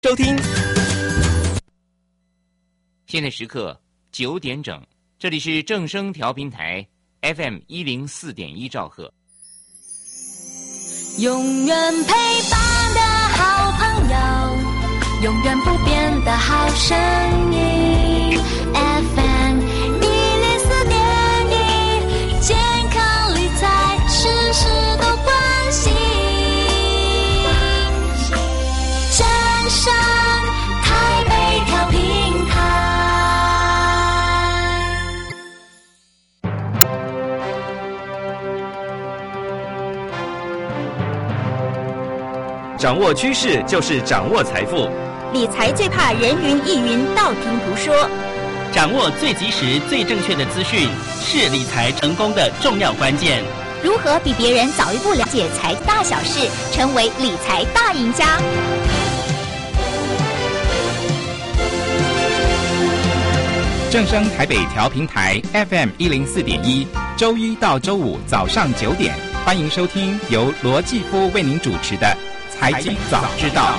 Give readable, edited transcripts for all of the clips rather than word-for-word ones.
收听。 现在时刻9点整，这里是正声调频台 FM104.1兆赫。 永远陪伴的好朋友，永远不变的好声音 FM104.1，健康理财事事都关心，正声台北调频台。 掌握趋势就是掌握财富， 理财最怕人云亦云，道听途说。 掌握最及时、最正确的资讯，是理财成功的重要关键。 如何比别人早一步了解财大小事，成为理财大赢家？ 正声台北调频台 FM104.1，周一到周五早上9点，欢迎收听由罗继夫为您主持的财经早知道。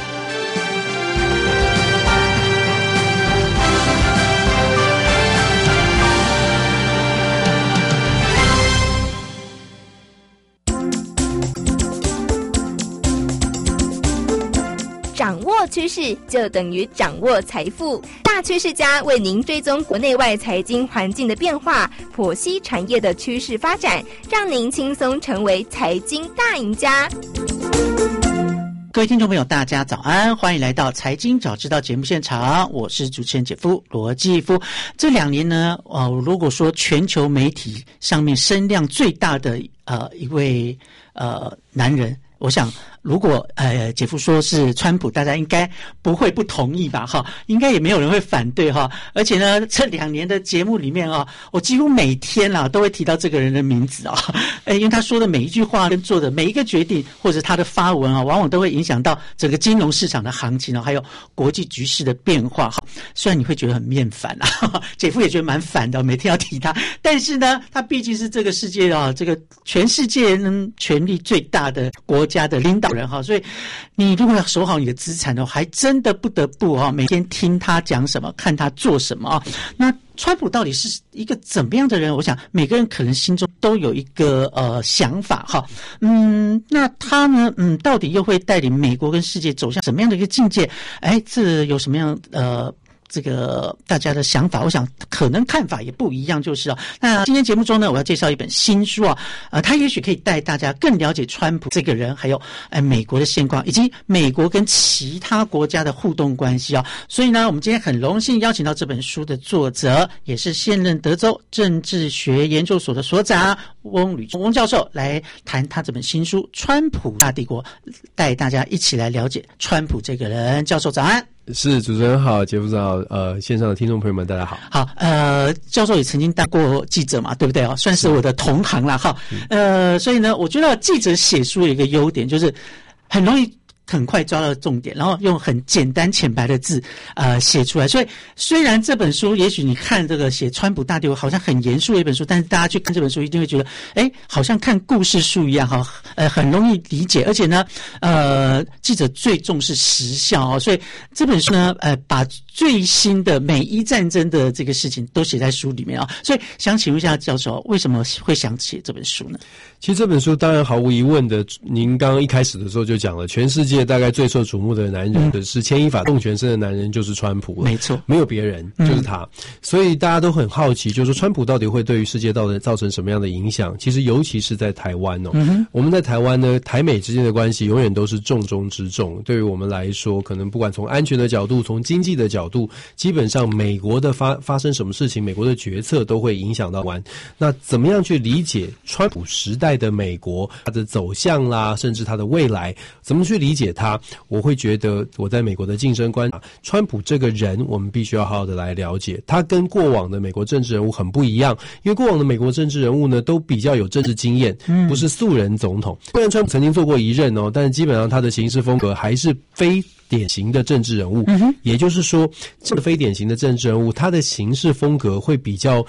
掌握趋势就等于掌握财富，大趋势家为您追踪国内外财经环境的变化，剖析产业的趋势发展，让您轻松成为财经大赢家。 各位听众朋友大家早安，欢迎来到财经早知道节目现场，我是主持人姐夫罗继夫。这2年呢如果说全球媒体上面声量最大的一位男人，我想如果姐夫说是川普，大家应该不会不同意吧哈，应该也没有人会反对哈。而且呢，这2年的节目里面我几乎每天都会提到这个人的名字因为他说的每一句话跟做的每一个决定，或者他的发文往往都会影响到整个金融市场的行情还有国际局势的变化哈。虽然你会觉得很厌烦姐夫也觉得蛮烦的，每天要提他，但是呢，他毕竟是这个世界这个全世界权力最大的国家的领导人所以你如果要守好你的资产还真的不得不每天听他讲什么，看他做什么那川普到底是一个怎么样的人？我想每个人可能心中都有一个想法那他呢到底又会带领美国跟世界走向什么样的一个境界？这有什么样这个大家的想法，我想可能看法也不一样，就是那今天节目中呢，我要介绍一本新书它也许可以带大家更了解川普这个人，还有美国的现况，以及美国跟其他国家的互动关系所以呢，我们今天很荣幸邀请到这本书的作者，也是现任德州政治学研究所的所长翁吕翁教授来谈他这本新书《川普大帝国》，带大家一起来了解川普这个人。教授早安。 是，主持人好，节目好，线上的听众朋友们大家好。 好，教授也曾经当过记者嘛，对不对算是我的同行啦所以呢，我觉得记者写书有一个优点，就是很容易很快抓到重点，然后用很简单浅白的字写出来。所以虽然这本书也许你看这个写川普大帝国好像很严肃的一本书，但是大家去看这本书一定会觉得好像看故事书一样很容易理解。而且呢记者最重视时效所以这本书呢把最新的美伊战争的这个事情都写在书里面所以想请问一下教授，为什么会想写这本书呢？ 其实这本书当然毫无疑问的，您刚刚一开始的时候就讲了，全世界大概最受瞩目的男人是牵一发动全身的男人就是川普了，没错，没有别人，就是他。所以大家都很好奇，就是说川普到底会对于世界造成什么样的影响？其实尤其是在台湾我们在台湾呢，台美之间的关系永远都是重中之重。对于我们来说，可能不管从安全的角度，从经济的角度，基本上美国的发生什么事情，美国的决策都会影响到台湾。那怎么样去理解川普时代的美国，它的走向啦，甚至它的未来，怎么去理解它？我会觉得我在美国的晋升观察，川普这个人，我们必须要好好的来了解。他跟过往的美国政治人物很不一样，因为过往的美国政治人物呢，都比较有政治经验，不是素人总统。虽然川普曾经做过一任但是基本上他的行事风格还是非典型的政治人物，也就是说，这个非典型的政治人物，他的行事风格会比较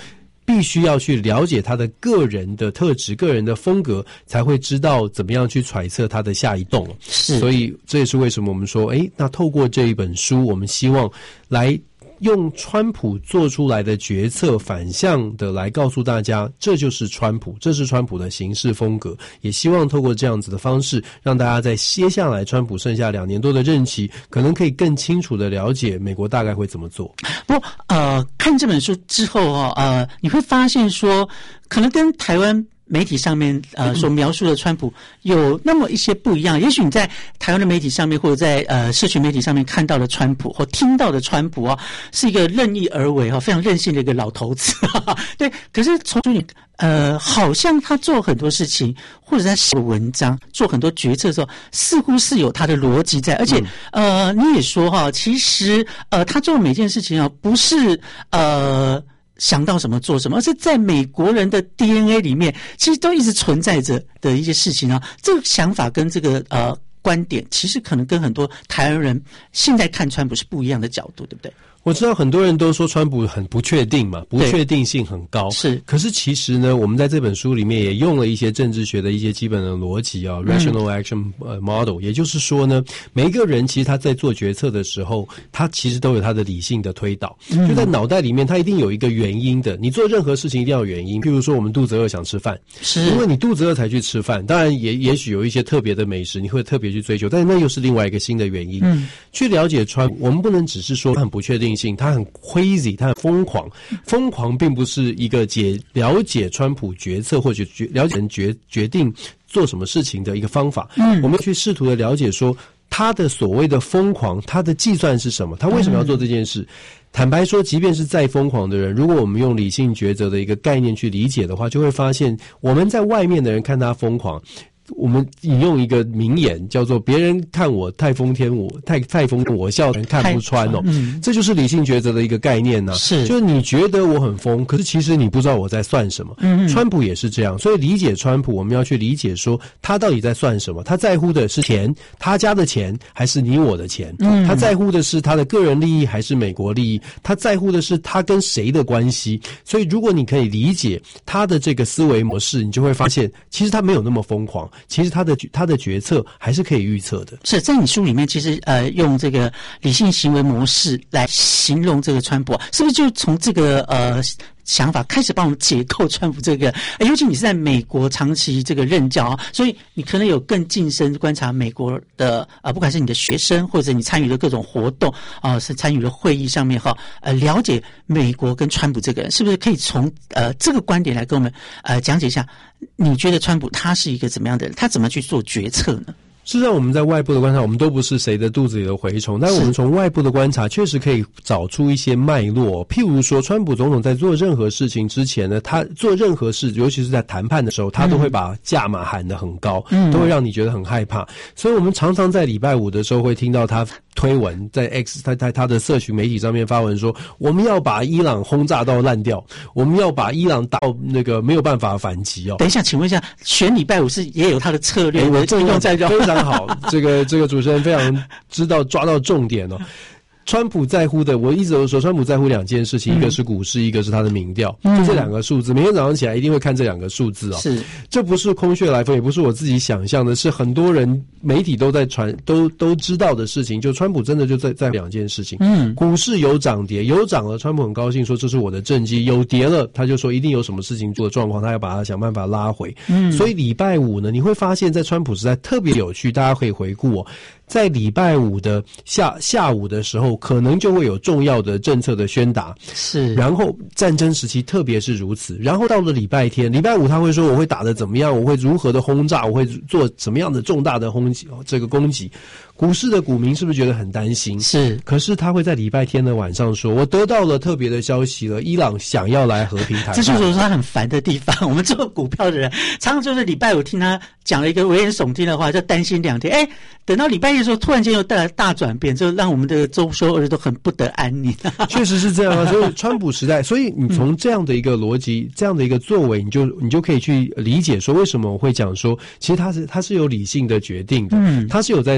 必须要去了解他的个人的特质、个人的风格，才会知道怎么样去揣测他的下一动。 是， 所以这也是为什么我们说，那透过这一本书，我们希望来用川普做出来的决策反向的来告诉大家，这就是川普，这是川普的行事风格。也希望透过这样子的方式，让大家在接下来川普剩下2年多的任期，可能可以更清楚的了解美国大概会怎么做。 不过看这本书之后你会发现说，可能跟台湾媒体上面所描述的川普有那么一些不一样。也许你在台湾的媒体上面或者在社群媒体上面看到的川普或听到的川普是一个任意而为非常任性的一个老头子对，可是从你好像他做很多事情或者在写文章做很多决策的时候，似乎是有他的逻辑在。而且你也说其实他做每件事情不是想到什么做什么，而是在美国人的 DNA 里面其实都一直存在着的一些事情这个想法跟这个观点其实可能跟很多台湾人现在看川普是不一样的角度，对不对？ 我知道很多人都说川普很不确定嘛，不确定性很高。 是， 可是其实呢，我们在这本书里面也用了一些政治学的一些基本的逻辑rational action model， 也就是说呢，每一个人其实他在做决策的时候，他其实都有他的理性的推导，就在脑袋里面他一定有一个原因的。你做任何事情一定要有原因，譬如说我们肚子饿想吃饭，是因为你肚子饿才去吃饭。当然也许有一些特别的美食你会特别去追求，但是那又是另外一个新的原因。去了解川普，我们不能只是说他很不确定性，他很 crazy， 他很疯狂。疯狂并不是一个了解川普决策或者了解人决定做什么事情的一个方法。我们去试图的了解说他的所谓的疯狂，他的计算是什么，他为什么要做这件事。坦白说，即便是再疯狂的人，如果我们用理性抉择的一个概念去理解的话，就会发现我们在外面的人看他疯狂，我们引用一个名言叫做别人看我太疯天，太疯，我笑人看不穿这就是理性抉择的一个概念是，就是你觉得我很疯，可是其实你不知道我在算什么。川普也是这样，所以理解川普，我们要去理解说他到底在算什么，他在乎的是钱，他家的钱还是你我的钱，他在乎的是他的个人利益还是美国利益，他在乎的是他跟谁的关系。所以如果你可以理解他的这个思维模式，你就会发现其实他没有那么疯狂，其实他的决策还是可以预测的。是在你书里面其实用这个理性行为模式来形容这个川普，是不是就从这个想法开始帮我们解构川普这个尤其你是在美国长期这个任教所以你可能有更近身观察美国的不管是你的学生或者你参与的各种活动是参与了会议上面了解美国跟川普这个人，是不是可以从这个观点来跟我们讲解一下，你觉得川普他是一个怎么样的人，他怎么去做决策呢？事实上我们在外部的观察，我们都不是谁的肚子里的蛔虫，但是我们从外部的观察确实可以找出一些脉络。譬如说川普总统在做任何事情之前呢，他做任何事尤其是在谈判的时候，他都会把价码喊得很高，都会让你觉得很害怕。所以我们常常在礼拜五的时候会听到他推文，在 X 他的社群媒体上面发文说，我们要把伊朗轰炸到烂掉，我们要把伊朗打到那个没有办法反击等一下，请问一下，选礼拜五是也有他的策略，我这用在非常好，这个主持人非常知道抓到重点川普在乎的，我一直都说川普在乎2件事情，一个是股市，一个是他的民调，就这2个数字，每天早上起来一定会看这2个数字是，这不是空穴来风，也不是我自己想象的，是很多人媒体都在传都知道的事情，就川普真的就在2件事情。股市有涨跌，有涨了川普很高兴说这是我的政绩，有跌了他就说一定有什么事情做的状况，他要把它想办法拉回。所以礼拜五呢，你会发现在川普时代特别有趣，大家可以回顾在礼拜五的下午的时候，可能就会有重要的政策的宣达，是。然后战争时期特别是如此。然后到了礼拜天，礼拜五他会说我会打得怎么样，我会如何的轰炸，我会做什么样的重大的攻击。股市的股民是不是觉得很担心？是。可是他会在礼拜天的晚上说，我得到了特别的消息了，伊朗想要来和平谈判。这就是说他很烦的地方。我们做股票的人常常就是礼拜五听他讲了一个危言耸听的话，就担心2天，等到礼拜一的时候突然间又带来大转变，就让我们的周休2日都很不得安宁。确实是这样所以川普时代，所以你从这样的一个逻辑，这样的一个作为，你就可以去理解说为什么我会讲说其实他是有理性的决定的，他是有在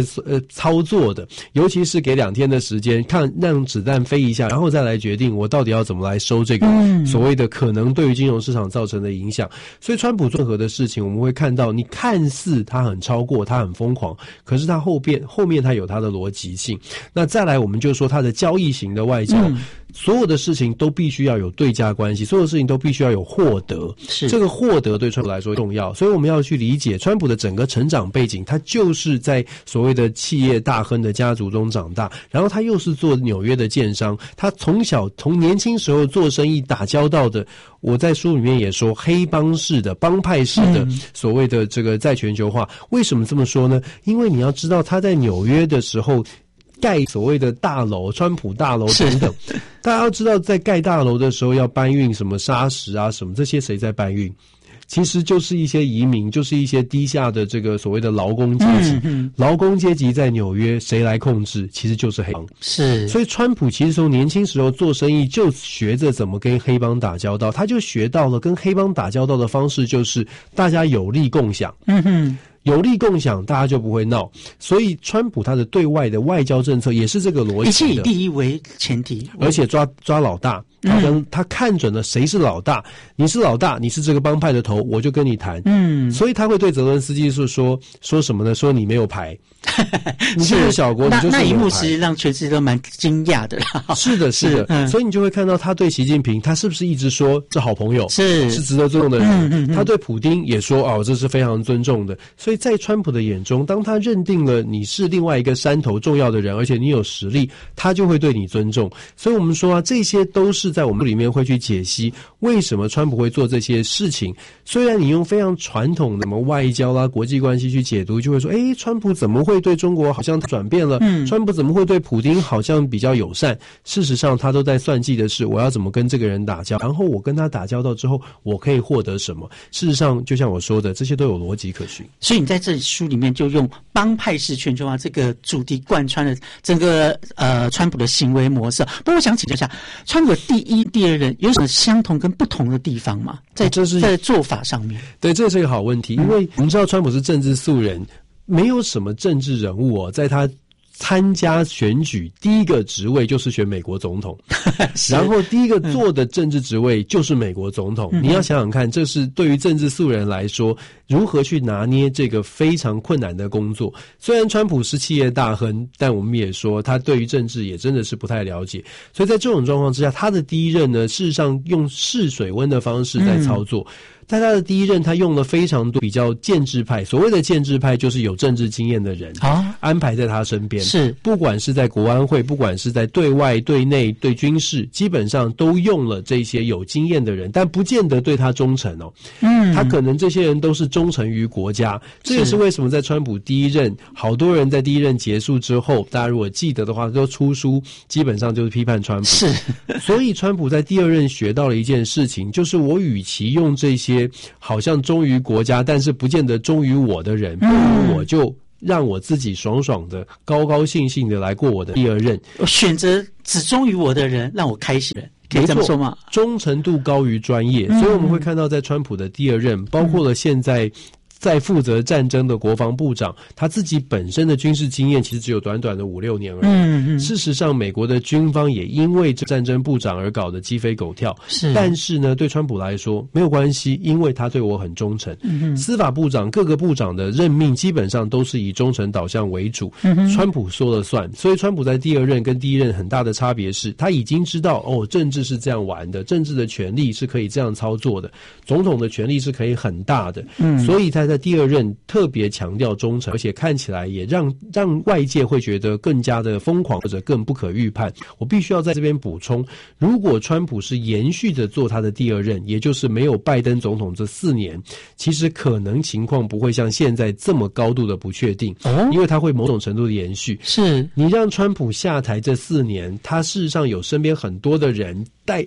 操作的，尤其是给2天的时间，看让子弹飞一下，然后再来决定我到底要怎么来收这个所谓的可能对于金融市场造成的影响。所以川普做任何的事情，我们会看到，你看似他很超过，他很疯狂，可是他后面他有他的逻辑性。那再来，我们就说他的交易型的外交。所有的事情都必须要有对价关系，所有的事情都必须要有获得，是这个获得对川普来说重要，所以我们要去理解川普的整个成长背景，他就是在所谓的企业大亨的家族中长大，然后他又是做纽约的建商，他从年轻时候做生意打交道的，我在书里面也说黑帮式的帮派式的所谓的这个再全球化。为什么这么说呢？因为你要知道他在纽约的时候盖所谓的大楼，川普大楼等等，大家要知道，在盖大楼的时候要搬运什么砂石啊，什么这些谁在搬运？其实就是一些移民，就是一些低下的这个所谓的劳工阶级。劳工阶级在纽约谁来控制？其实就是黑帮。是，所以川普其实从年轻时候做生意就学着怎么跟黑帮打交道，他就学到了跟黑帮打交道的方式就是大家有利共享。有利共享，大家就不会闹。所以川普他的对外的外交政策也是这个逻辑的，一切以利益为前提，而且抓老大。他看准了谁是老大，你是老大，你是这个帮派的头，我就跟你谈。所以他会对泽伦斯基说什么呢？说你没有牌，你就是小国，你就是没有牌。那一幕其实让全世界都蛮惊讶的啦。是的，是的。所以你就会看到他对习近平，他是不是一直说是好朋友，是值得尊重的人？他对普丁也说这是非常尊重的。所以在川普的眼中，当他认定了你是另外一个山头重要的人，而且你有实力，他就会对你尊重。所以我们说这些都是在我们里面会去解析为什么川普会做这些事情。虽然你用非常传统的什么外交啦、国际关系去解读，就会说川普怎么会对中国好像转变了？川普怎么会对普丁好像比较友善？事实上他都在算计的是我要怎么跟这个人打交，然后我跟他打交道之后我可以获得什么。事实上就像我说的，这些都有逻辑可循。所以你在这书里面就用帮派式全球化这个主题贯穿了整个川普的行为模式。不过我想请教一下，川普的第一、第二任有什么相同跟不同的地方吗？在做法上面？对，这是一个好问题，因为我们知道川普是政治素人，没有什么政治人物在他参加选举第一个职位就是选美国总统然后第一个做的政治职位就是美国总统。你要想想看，这是对于政治素人来说如何去拿捏这个非常困难的工作。虽然川普是企业大亨，但我们也说他对于政治也真的是不太了解。所以在这种状况之下，他的第一任呢，事实上用试水温的方式在操作。在他的第一任，他用了非常多比较建制派，所谓的建制派就是有政治经验的人安排在他身边，是不管是在国安会，不管是在对外、对内、对军事，基本上都用了这些有经验的人，但不见得对他忠诚他可能这些人都是忠诚于国家。这也是为什么在川普第一任，好多人在第一任结束之后，大家如果记得的话，都出书，基本上就是批判川普。是，所以川普在第二任学到了一件事情，就是我与其用这些好像忠于国家但是不见得忠于我的人，不如我就让我自己爽爽的高高兴兴的来过我的第二任，选择只忠于我的人，让我开心。可以这么说吗？忠诚度高于专业。所以我们会看到在川普的第二任，包括了现在在负责战争的国防部长，他自己本身的军事经验其实只有短短的5-6年而已。事实上美国的军方也因为战争部长而搞得鸡飞狗跳。但是呢，对川普来说没有关系，因为他对我很忠诚。司法部长各个部长的任命基本上都是以忠诚导向为主，川普说了算。所以川普在第二任跟第一任很大的差别是，他已经知道政治是这样玩的，政治的权力是可以这样操作的，总统的权力是可以很大的。所以他在第二任特别强调忠诚，而且看起来也让外界会觉得更加的疯狂或者更不可预判。我必须要在这边补充，如果川普是延续着做他的第二任，也就是没有拜登总统这4年，其实可能情况不会像现在这么高度的不确定，因为他会某种程度的延续。是你让川普下台这4年，他事实上有身边很多的人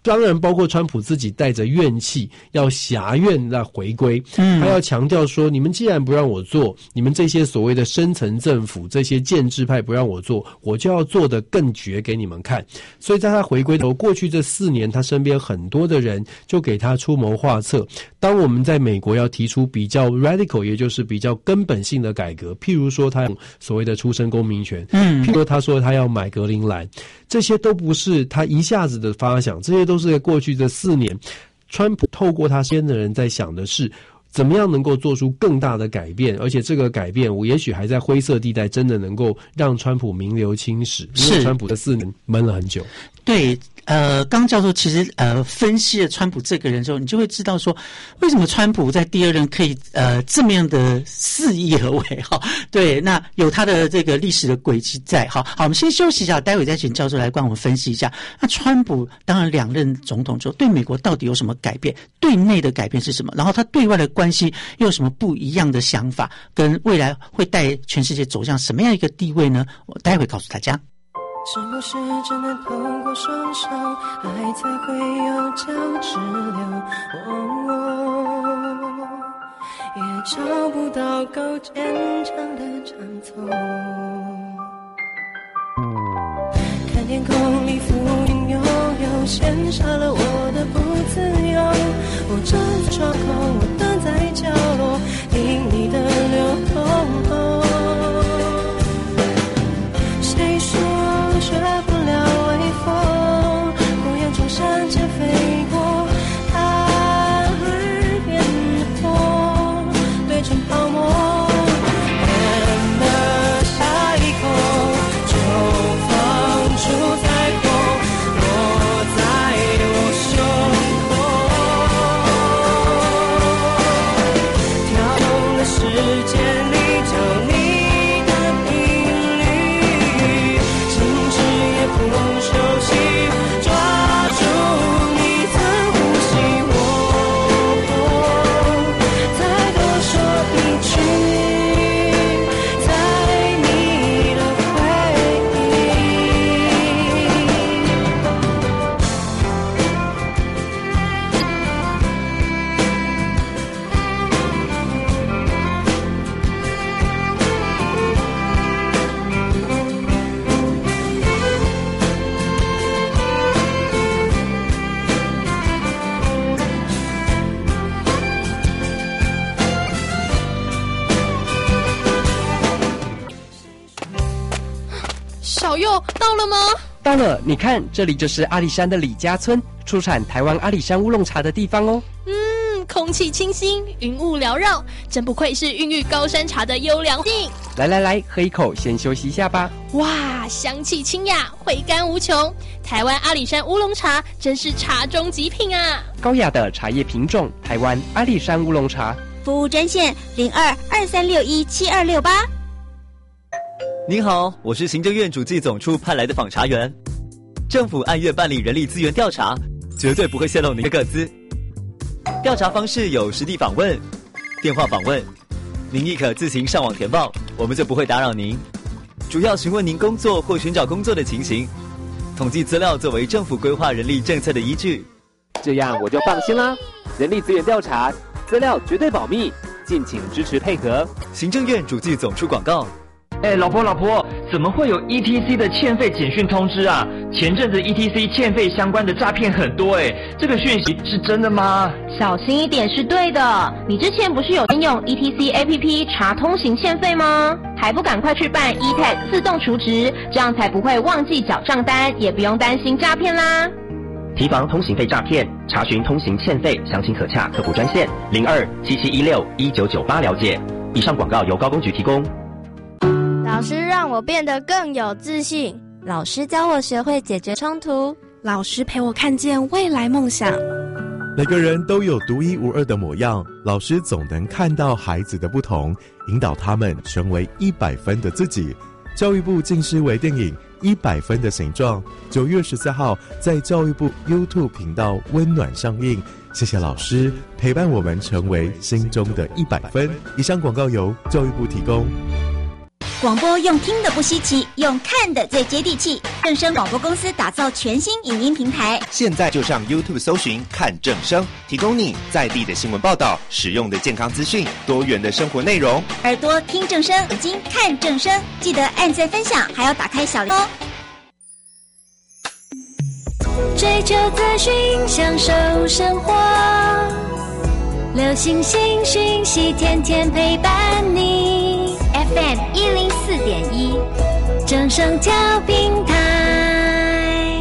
当然包括川普自己带着怨气要挟怨来回归，他要强调说，你们既然不让我做，你们这些所谓的深层政府，这些建制派不让我做，我就要做得更绝给你们看。所以在他回归后，过去这4年，他身边很多的人就给他出谋划策。当我们在美国要提出比较 radical， 也就是比较根本性的改革，譬如说他用所谓的出生公民权，譬如说他说他要买格陵兰，这些都不是他一下子的发想，这些都是在过去这4年，川普透过他身边的人在想的是，怎么样能够做出更大的改变，而且这个改变我也许还在灰色地带，真的能够让川普名留青史，因为川普的4年闷了很久。 对，刚教授其实分析了川普这个人之后，你就会知道说，为什么川普在第2任可以这么样的肆意而为哈？对，那有他的这个历史的轨迹在。好，我们先休息一下，待会再请教授来帮我们分析一下。那川普当然2任总统之后，对美国到底有什么改变？对内的改变是什么？然后他对外的关系又有什么不一样的想法？跟未来会带全世界走向什么样一个地位呢？我待会告诉大家。 是不是只能透过双手，爱才会有胶质流？也找不到够坚强的长头。看天空里浮云悠悠，羡煞了我的不自由。我站在窗口，我等在角落，听你的流动。谁说学不了微风，孤雁从山间飞过，他耳边的风堆成泡沫，远的下一口就放出彩虹，落在我胸口，跳动的时间里就你不休息，抓住你的呼吸，再多说一句，在你的回小佑到了吗？ 到了，你看，这里就是阿里山的李家村，出产台湾阿里山乌龙茶的地方哦。 空气清新，云雾缭绕，真不愧是孕育高山茶的优良性。 来，喝一口，先休息一下吧。 哇，香气清雅，回甘无穷。台湾阿里山乌龙茶真是茶中极品啊！ 高雅的茶叶品种，台湾阿里山乌龙茶。 服务专线02-2361-7268。 您好，我是行政院主计总处派来的访查员。政府按月办理人力资源调查，绝对不会泄露您的个资。调查方式有实地访问、电话访问，您亦可自行上网填报，我们就不会打扰您。主要询问您工作或寻找工作的情形，统计资料作为政府规划人力政策的依据。 这样我就放心啦。人力资源调查，资料绝对保密，敬请支持配合。 行政院主计总处广告。 老婆，怎么会有 ETC 的欠费简讯通知啊？前阵子 ETC 欠费相关的诈骗很多这个讯息是真的吗？ 小心一点是对的。你之前不是有先用 ETC APP 查通行欠费吗？还不赶快去办 eTag 自动储值，这样才不会忘记缴账单，也不用担心诈骗啦。 提防通行费诈骗，查询通行欠费，详情可洽客服专线02-7716-1998了解。以上广告由高工局提供。 老师让我变得更有自信， 老师教我学会解决冲突， 老师陪我看见未来梦想。 每个人都有独一无二的模样，老师总能看到孩子的不同，引导他们成为100分的自己。教育部近视微电影《100分的形状》9月14号在教育部 YouTube 频道温暖上映。谢谢老师陪伴我们成为心中的100分。以上广告由教育部提供。 广播用听的不稀奇，用看的最接地气。正声广播公司打造全新影音平台， 现在就上 YouTube 搜寻看正声，提供你在地的新闻报道、实用的健康资讯、多元的生活内容。 耳朵听正声，眼睛看正声，记得按赞分享，还要打开小铃哦。 追求资讯，享受生活，流行新讯息，天天陪伴你。FM 104.1，正声调频台。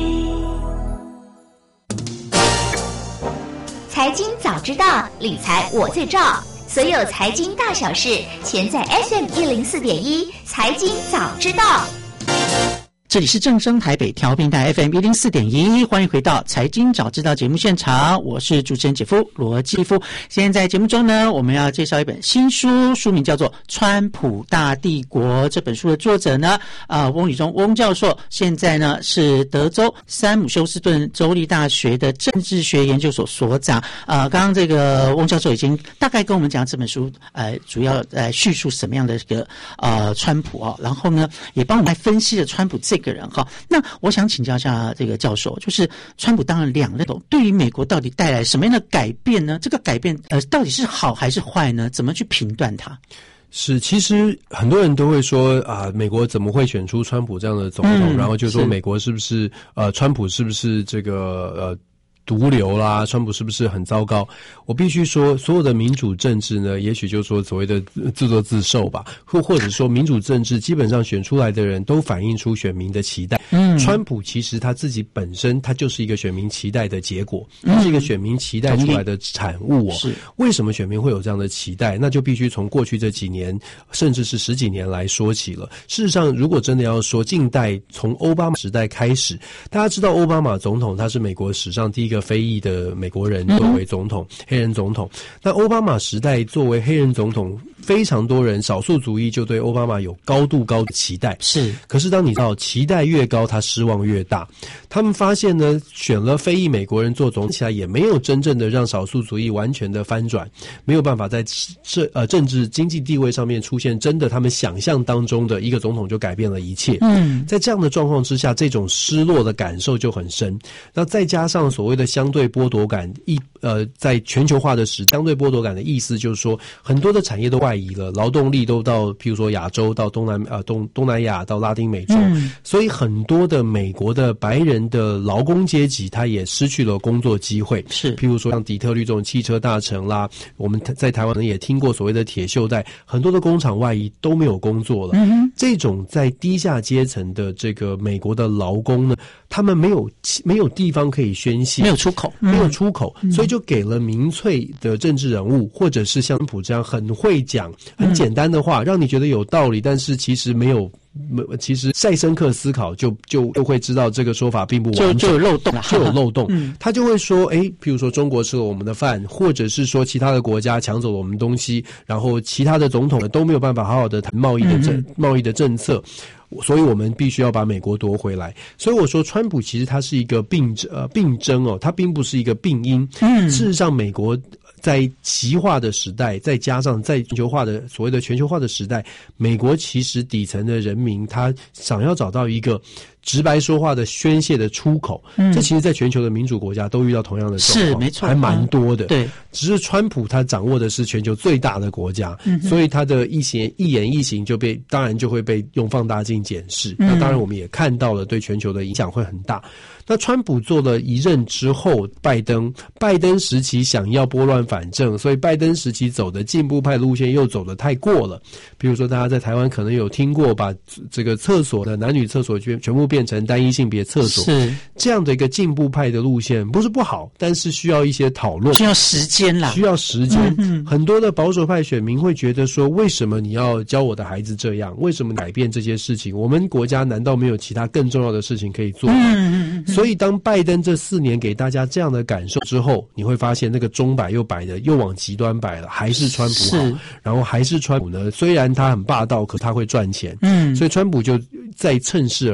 财经早知道，理财我最照。所有财经大小事，全在 FM 104.1，财经早知道。 这里是正声台北调频台 FM 104.1，欢迎回到财经早知道节目现场，我是主持人姐夫罗继夫。现在在节目中呢，我们要介绍一本新书，书名叫做《川普大帝国》。这本书的作者呢，翁礼忠翁教授，现在呢是德州山姆休斯顿州立大学的政治学研究所所长。刚刚这个翁教授已经大概跟我们讲这本书，主要叙述什么样的这个川普啊，然后呢也帮我们来分析了川普这个人哈。那我想请教一下这个教授，就是川普当然两任对于美国到底带来什么样的改变呢？这个改变到底是好还是坏呢？怎么去评断它？ 是，其实很多人都会说美国怎么会选出川普这样的总统？然后就说美国是不是川普是不是这个毒瘤啦，川普是不是很糟糕？我必须说，所有的民主政治呢，也许就是说所谓的自作自受吧，或者说民主政治基本上选出来的人都反映出选民的期待。川普其实他自己本身他就是一个选民期待的结果，他是一个选民期待出来的产物哦。为什么选民会有这样的期待？那就必须从过去这几年，甚至是10几年来说起了。事实上，如果真的要说近代从奥巴马时代开始，大家知道奥巴马总统他是美国史上第一个非裔的美国人作为总统，黑人总统。那奥巴马时代作为黑人总统，非常多人少数族裔就对奥巴马有高的期待。是，可是当你知道期待越高，他失望越大。他们发现呢，选了非裔美国人做总统起来，也没有真正的让少数族裔完全的翻转，没有办法在政治经济地位上面出现真的他们想象当中的一个总统就改变了一切。在这样的状况之下，这种失落的感受就很深。那再加上所谓的相对剥夺感，在全球化的相对剥夺感的意思就是说，很多的产业都外移了，劳动力都到譬如说亚洲，到东南亚，到拉丁美洲，所以很多的美国的白人的劳工阶级他也失去了工作机会。是，譬如说像底特律这种汽车大城啦，我们在台湾可能也听过所谓的铁锈带，很多的工厂外移都没有工作了。这种在低下阶层的这个美国的劳工呢，他们没有地方可以宣泄，没有出口，所以就给了民粹的政治人物，或者是像川普这样很会讲很简单的话，让你觉得有道理，但是其实没有。其实再深刻思考就会知道这个说法并不完整，就有漏洞。他就会说，譬如说中国吃了我们的饭，或者是说其他的国家抢走了我们东西，然后其他的总统呢都没有办法好好的谈贸易的政策，所以我们必须要把美国夺回来。所以我说，川普其实他是一个病症哦，他并不是一个病因。事实上，美国在极化的时代，再加上在全球化的所谓的全球化的时代，美国其实底层的人民他想要找到一个直白说话的宣泄的出口，这其实在全球的民主国家都遇到同样的状况，是没错，还蛮多的。对，只是川普他掌握的是全球最大的国家，所以他的一言一行当然就会被用放大镜检视。那当然我们也看到了对全球的影响会很大。那川普做了一任之后，拜登时期想要拨乱反正，所以拜登时期走的进步派路线又走得太过了。比如说大家在台湾可能有听过，把这个厕所的男女厕所全部变成单一性别厕所，是这样的一个进步派的路线，不是不好，但是需要一些讨论，需要时间。很多的保守派选民会觉得说，为什么你要教我的孩子这样？为什么改变这些事情？我们国家难道没有其他更重要的事情可以做吗？所以当拜登这4年给大家这样的感受之后，你会发现那个钟摆又往极端摆了，还是川普好。然后还是川普呢，虽然他很霸道，可他会赚钱。所以川普就再趁势而起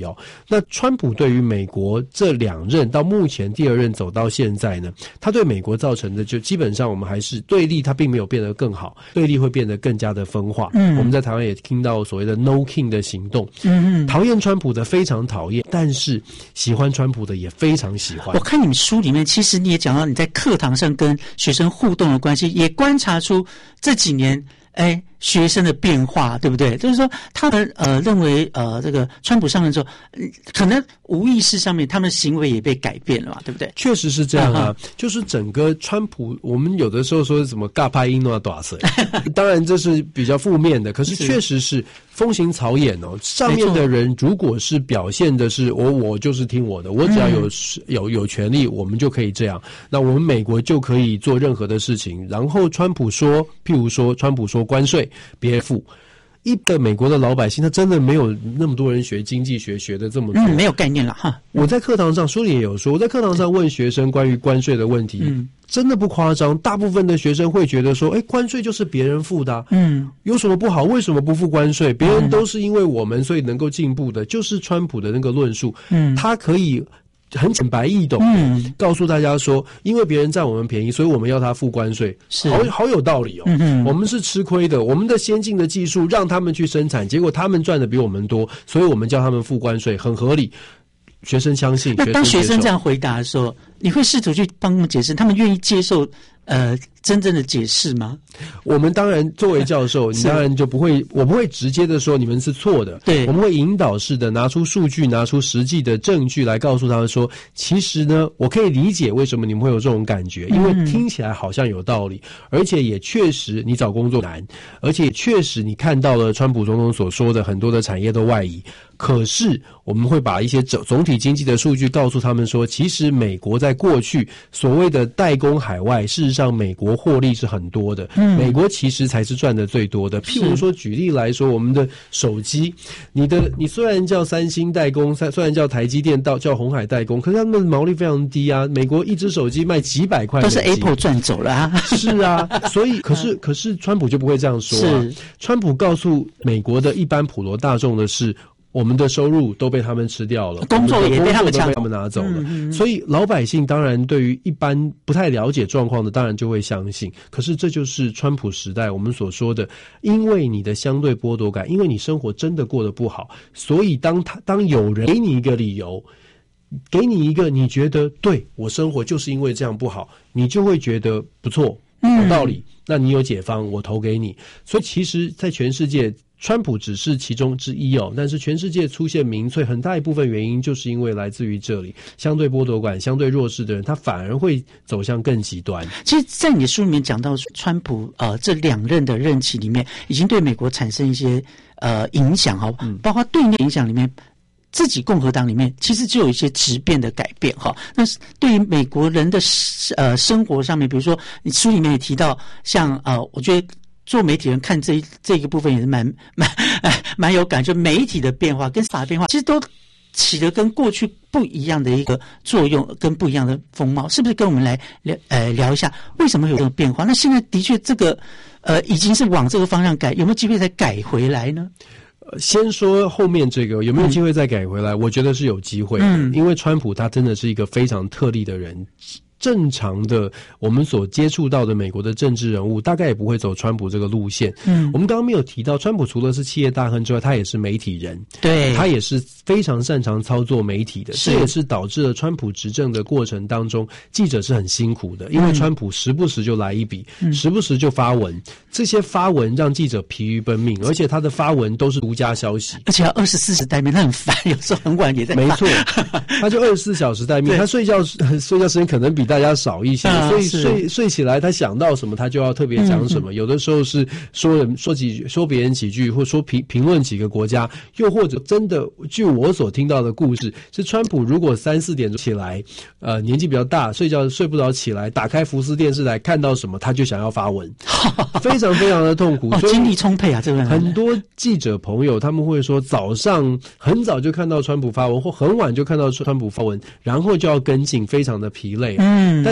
哦。那川普对于美国这2任到目前第2任走到现在呢，他对美国造成的就基本上我们还是对立，它并没有变得更好，对立会变得更加的分化。我们在台湾也听到所谓的 No King 的行动，讨厌川普的非常讨厌，但是喜欢川普的也非常喜欢。 我看你们书里面，其实你也讲到你在课堂上跟学生互动的关系，也观察出这几年学生的变化，对不对？就是说，他们认为这个川普上任之后，可能无意识上面他们的行为也被改变了嘛，对不对？ 确实是这样啊，就是整个川普，我们有的时候说什么尬拍音诺打谁，当然这是比较负面的，可是确实是风行草偃哦。上面的人如果是表现的是我就是听我的，我只要有权利，我们就可以这样，那我们美国就可以做任何的事情。然后川普说，譬如说川普说关税别付，一个美国的老百姓他真的没有那么多人学经济学学的这么多， 没有概念了哈。 我在课堂上书里也有说，我在课堂上问学生关于关税的问题，真的不夸张，大部分的学生会觉得说，关税就是别人付的，有什么不好？为什么不付关税？别人都是因为我们所以能够进步的，就是川普的那个论述，他可以很简白易懂，告诉大家说，因为别人占我们便宜，所以我们要他付关税，好有道理哦。我们是吃亏的，我们的先进的技术让他们去生产，结果他们赚的比我们多，所以我们叫他们付关税，很合理。学生相信， 那当学生这样回答的时候，你会试图去帮他们解释，他们愿意接受真正的解释吗？ 我们当然作为教授，你当然就不会，我不会直接的说你们是错的，对，我们会引导式的拿出数据，拿出实际的证据来告诉他们说，其实呢，我可以理解为什么你们会有这种感觉，因为听起来好像有道理，而且也确实你找工作难，而且确实你看到了川普总统所说的很多的产业都外移。可是我们会把一些总体经济的数据告诉他们说，其实美国在过去所谓的代工海外，事实上美国获利是很多的，美国其实才是赚的最多的。譬如说举例来说，我们的手机，你虽然叫三星代工，虽然叫台积电叫鸿海代工，可是他们的毛利非常低啊，美国一只手机卖几百块， 都是 Apple 赚走了啊。 是啊，所以可是川普就不会这样说啊，川普告诉美国的一般普罗大众的是，我们的收入都被他们吃掉了， 工作也被他们拿走了，所以老百姓当然对于一般不太了解状况的，当然就会相信。可是这就是川普时代我们所说的，因为你的相对剥夺感，因为你生活真的过得不好，所以当有人给你一个理由，给你一个你觉得对我生活就是因为这样不好，你就会觉得不错，有道理，那你有解方，我投给你。所以其实在全世界，川普只是其中之一哦，但是全世界出现民粹很大一部分原因就是因为来自于这里，相对剥夺感、相对弱势的人，他反而会走向更极端。 其实在你的书里面讲到，川普这2任的任期里面，已经对美国产生一些影响哈，包括对内影响里面，自己共和党里面其实就有一些质变的改变哈。那对于美国人的生活上面，比如说你书里面也提到，像我觉得做媒体人看这个部分也是蛮有感，就媒体的变化跟法的变化，其实都起了跟过去不一样的一个作用，跟不一样的风貌，是不是？跟我们来聊一下为什么有这种变化？那现在的确这个已经是往这个方向改，有没有机会再改回来呢？ 先说后面这个有没有机会再改回来，我觉得是有机会的，因为川普他真的是一个非常特例的人。正常的我们所接触到的美国的政治人物大概也不会走川普这个路线。我们刚刚没有提到，川普除了是企业大亨之外，他也是媒体人，对，他也是非常擅长操作媒体的，这也是导致了川普执政的过程当中，记者是很辛苦的，因为川普时不时就来一笔，时不时就发文，这些发文让记者疲于奔命，而且他的发文都是独家消息， 而且要24时待命，他很烦，有时候很晚也在发。 没错，他就24小时待命，他睡觉时间可能比大家少一些，所以睡起来他想到什么他就要特别讲什么，有的时候是说别人几句，或说评论几个国家，又或者真的据我所听到的故事是，川普如果3、4点起来，年纪比较大，睡觉睡不着起来，打开福斯电视台看到什么他就想要发文，非常非常的痛苦， 精力充沛啊！这个很多记者朋友他们会说，早上很早就看到川普发文，或很晚就看到川普发文，然后就要跟进，非常的疲累。但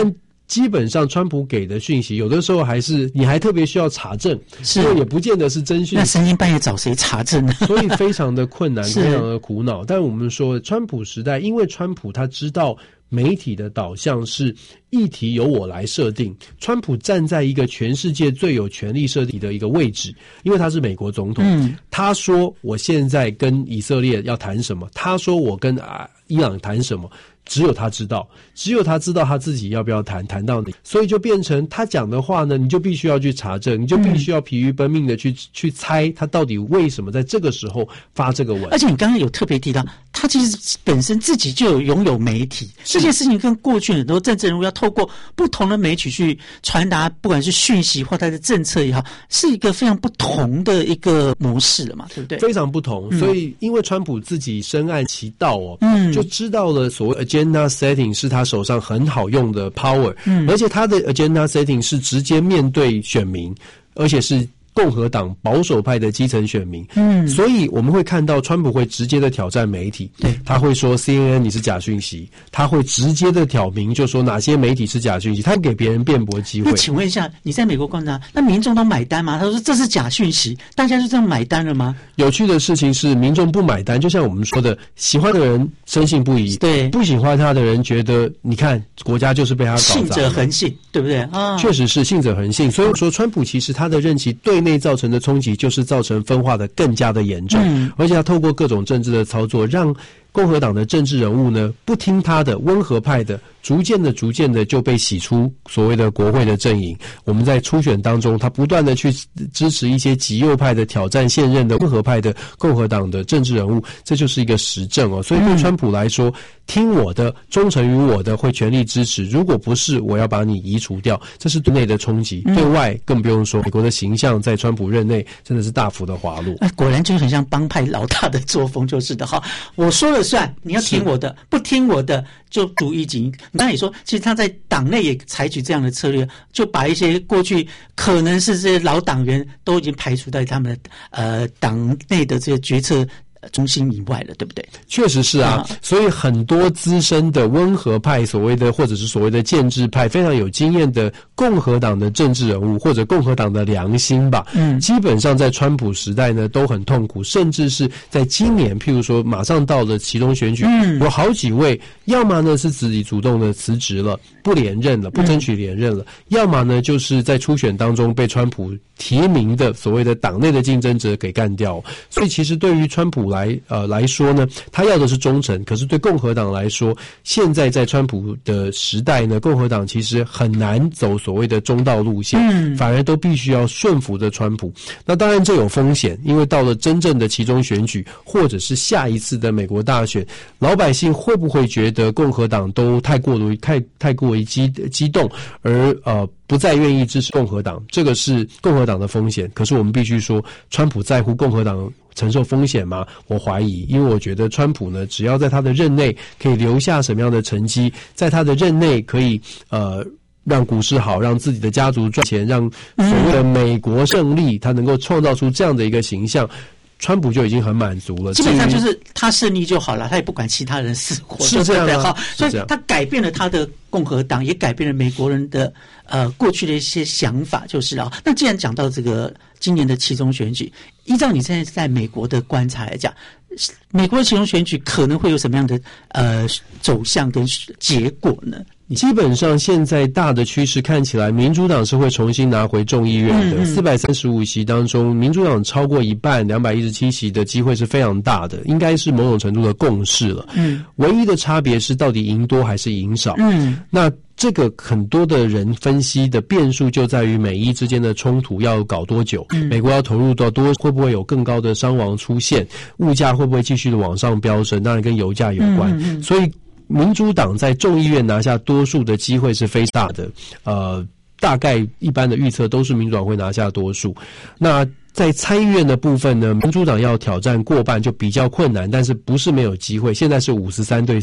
基本上川普给的讯息，有的时候你还特别需要查证，因为也不见得是真讯息。 那深更半夜找谁查证呢？ 所以非常的困难，非常的苦恼。但我们说，川普时代，因为川普他知道媒体的导向是议题由我来设定，川普站在一个全世界最有权力设定的一个位置，因为他是美国总统。他说我现在跟以色列要谈什么，他说我跟伊朗谈什么，只有他知道，只有他知道他自己要不要谈到哪，所以就变成他讲的话呢，你就必须要去查证，你就必须要疲于奔命的去猜他到底为什么在这个时候发这个文。 而且你刚刚有特别提到，他其实本身自己就拥有媒体，这件事情跟过去很多政治人物要透过不同的媒体去传达，不管是讯息或他的政策也好，是一个非常不同的一个模式了嘛，对不对？ 非常不同。所以因为川普自己深谙其道就知道了所谓 agenda setting 是他手上很好用的 power，而且他的 agenda setting 是直接面对选民，而且是共和党保守派的基层选民，所以我们会看到川普会直接的挑战媒体，他会说 CNN 你是假讯息，他会直接的挑明，就说哪些媒体是假讯息，他给别人辩驳机会。 那请问一下，你在美国观察，那民众都买单吗？他说这是假讯息，大家就这样买单了吗？ 有趣的事情是，民众不买单，就像我们说的，喜欢的人深信不疑，对，不喜欢他的人觉得，你看国家就是被他搞砸了， 信者恒信，对不对？ 确实是信者恒信。所以说，川普其实他的任期对内造成的冲击，就是造成分化的更加的严重，而且他透过各种政治的操作，让共和党的政治人物呢不听他的，温和派的逐渐的就被洗出所谓的国会的阵营。我们在初选当中，他不断的去支持一些极右派的挑战现任的温和派的共和党的政治人物，这就是一个实证所以对川普来说，听我的，忠诚于我的，会全力支持，如果不是，我要把你移除掉。这是对内的冲击，对外更不用说，美国的形象在川普任内真的是大幅的滑落。 果然就很像帮派老大的作风，就是的哈，我说了算，你要听我的，不听我的就逐一警。你刚才也说，其实他在党内也采取这样的策略，就把一些过去可能是这些老党员都已经排除在他们党内的这些决策中心以外了，对不对？ 确实是啊，所以很多资深的温和派，所谓的或者是所谓的建制派，非常有经验的共和党的政治人物或者共和党的良心吧，基本上在川普时代呢都很痛苦，甚至是在今年，譬如说马上到了期中选举，有好几位，要么呢是自己主动的辞职了，不连任了，不争取连任了，要么呢就是在初选当中被川普提名的所谓的党内的竞争者给干掉。所以其实对于川普来说呢，他要的是忠诚，可是对共和党来说，现在在川普的时代呢，共和党其实很难走所谓的中道路线，反而都必须要顺服着川普。那当然这有风险，因为到了真正的期中选举，或者是下一次的美国大选，老百姓会不会觉得共和党都太过于激动，而不再愿意支持共和党，这个是共和党的风险。可是我们必须说，川普在乎共和党承受风险吗？我怀疑，因为我觉得川普呢，只要在他的任内可以留下什么样的成绩，在他的任内可以让股市好，让自己的家族赚钱，让所谓的美国胜利，他能够创造出这样的一个形象，川普就已经很满足了。 基本上就是他胜利就好了，他也不管其他人死活， 是这样啊。 所以他改变了他的共和党，也改变了美国人的过去的一些想法，就是啊。那既然讲到这个今年的期中选举，依照你现在在美国的观察来讲，美国的期中选举可能会有什么样的走向跟结果呢？ 基本上现在大的趋势看起来，民主党是会重新拿回众议院的435席当中，民主党超过一半217席的机会是非常大的，应该是某种程度的共识了。唯一的差别是到底赢多还是赢少。那这个很多的人分析的变数就在于美伊之间的冲突要搞多久，美国要投入到多，会不会有更高的伤亡出现，物价会不会继续的往上飙升，当然跟油价有关。所以民主党在众议院拿下多数的机会是非常大的，大概一般的预测都是民主党会拿下多数。那在参议院的部分呢，民主党要挑战过半就比较困难，但是不是没有机会，现在是53对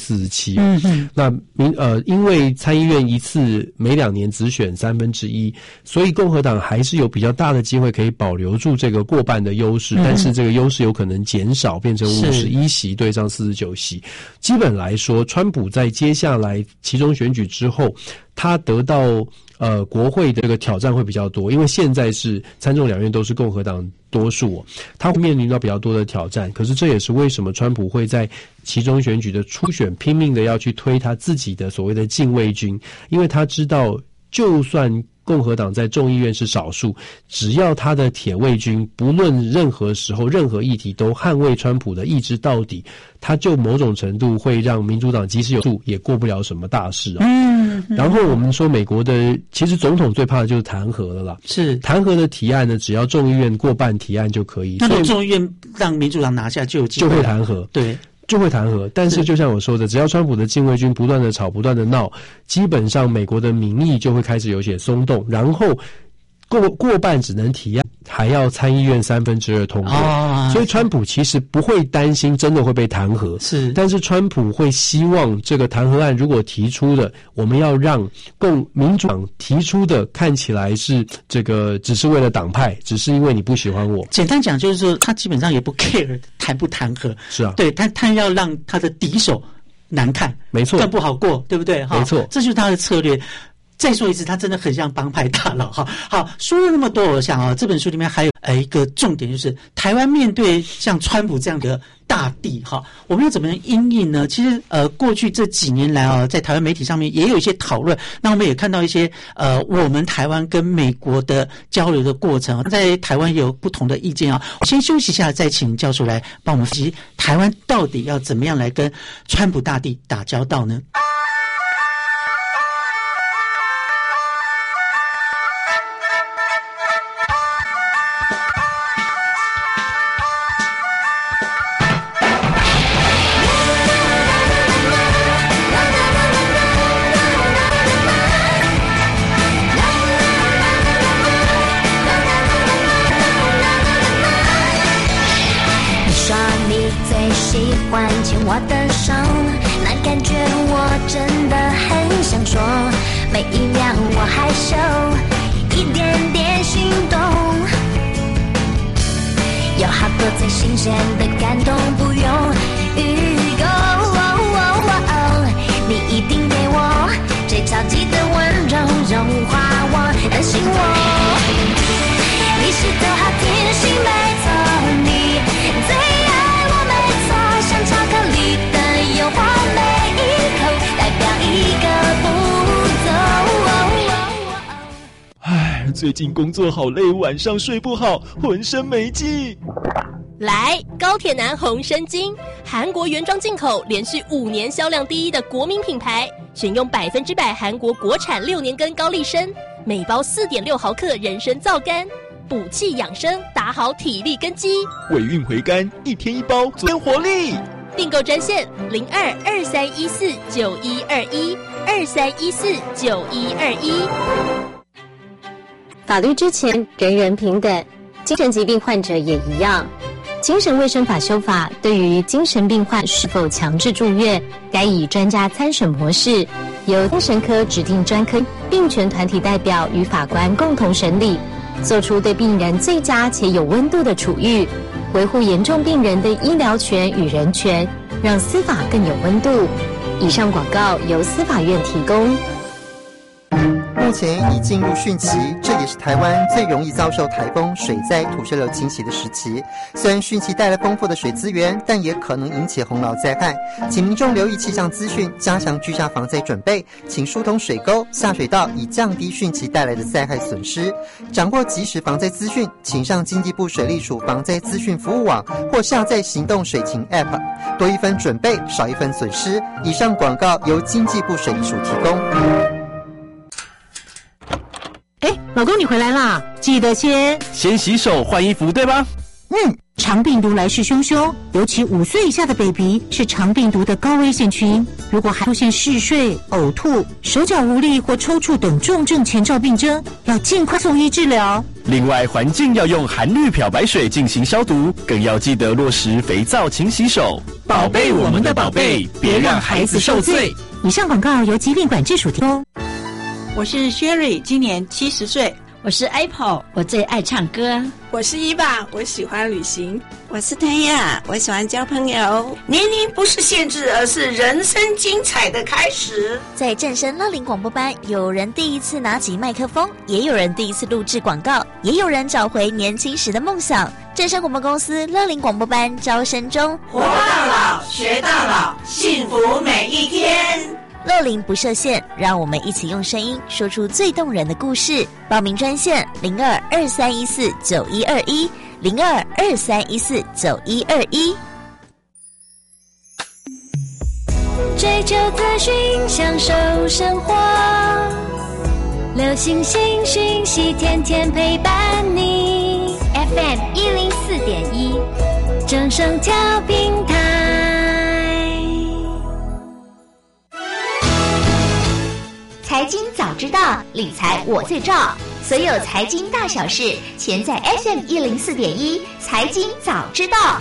47。那因为参议院一次每2年只选1/3，所以共和党还是有比较大的机会可以保留住这个过半的优势，但是这个优势有可能减少，变成51席对上49席。基本来说，川普在接下来期中选举之后， 他得到国会的这个挑战会比较多，因为现在是参众两院都是共和党多数他会面临到比较多的挑战。可是这也是为什么川普会在期中选举的初选拼命的要去推他自己的所谓的禁卫军，因为他知道就算共和党在众议院是少数，只要他的铁卫军不论任何时候任何议题都捍卫川普的意志到底，他就某种程度会让民主党即使有数也过不了什么大事然后我们说美国的其实总统最怕的就是弹劾了啦， 是弹劾的提案呢，只要众议院过半提案就可以， 那众议院让民主党拿下就有机会就会弹劾， 对， 就会弹劾。但是就像我说的，只要川普的禁卫军不断的吵不断的闹，基本上美国的民意就会开始有些松动，然后过半只能提案，还要参议院2/3通过所以川普其实不会担心真的会被弹劾， 是， 但是川普会希望这个弹劾案如果提出的，我们要让民主党提出的看起来是这个只是为了党派，只是因为你不喜欢我。 简单讲就是说，他基本上也不 care 弹不弹劾， 是啊， 对，他要让他的敌手难看， 没错， 更不好过，对不对？ 没错， 这就是他的策略。再说一次，他真的很像帮派大佬哈。好，说了那么多，我想这本书里面还有一个重点，就是台湾面对像川普这样的大帝哈，我们要怎么样因应呢？其实过去这几年来在台湾媒体上面也有一些讨论，那我们也看到一些我们台湾跟美国的交流的过程，在台湾也有不同的意见我先休息一下，再请教授来帮我们分析台湾到底要怎么样来跟川普大帝打交道呢？ 牵我的手，那感觉我真的很想说，每一秒我害羞，一点点心动，有好多最新鲜的感动，不用预购你一定给我最超级的温柔，融化我的心你是头好天性，没错，你最爱我，没错，像巧克力的诱惑，每一口代表一个步骤。 唉，最近工作好累，晚上睡不好，浑身没劲。 来，高铁男红参精，韩国原装进口，连续5年销量第一的国民品牌，选用100%韩国国产6年根高丽参，每包4.6毫克人参皂苷，补气养生，打好体力根基。 尾韵回甘，1天1包，增活力。 订购专线02-2314-9121，2314-9121。 法律之前，人人平等，精神疾病患者也一样。精神卫生法修法对于精神病患是否强制住院，该以专家参审模式，由精神科指定专科病权团体代表与法官共同审理，做出对病人最佳且有温度的处遇，维护严重病人的医疗权与人权，让司法更有温度。以上广告由司法院提供。 目前已进入汛期，这也是台湾最容易遭受台风、水灾、土石流侵袭的时期。虽然汛期带来丰富的水资源，但也可能引起洪涝灾害，请民众留意气象资讯，加强居家防灾准备，请疏通水沟、下水道，以降低汛期带来的灾害损失。掌握即时防灾资讯，请上经济部水利署防灾资讯服务网或下载行动水情 App， 多一分准备，少一分损失。以上广告由经济部水利署提供。 老公，你回来啦！记得先洗手换衣服，对吧？ 肠病毒来势汹汹，尤其5岁以下的 baby 是肠病毒的高危险群。如果还出现嗜睡、呕吐、手脚无力或抽搐等重症前兆病征，要尽快送医治疗。 另外，环境要用含氯漂白水进行消毒，更要记得落实肥皂勤洗手。宝贝，我们的宝贝，别让孩子受罪。 以上广告由疾病管制署提供。 我是 Sherry， 今年70岁。 我是 Apple， 我最爱唱歌。 我是伊娃，我喜欢旅行。 我是谭雅，我喜欢交朋友。 年龄不是限制，而是人生精彩的开始。 在正声乐龄广播班，有人第一次拿起麦克风，也有人第一次录制广告，也有人找回年轻时的梦想。正声广播公司乐龄广播班招生中， 活到老，学到老，幸福每一天。 乐龄不设限，让我们一起用声音说出最动人的故事。报名专线02-2314-9121，02-2314-9121。 追求资讯，享受生活，流行新讯息，天天陪伴你。FM 104.1，正声调频台。 财经早知道，理财我最照。所有财经大小事，全在 FM 104.1财经早知道。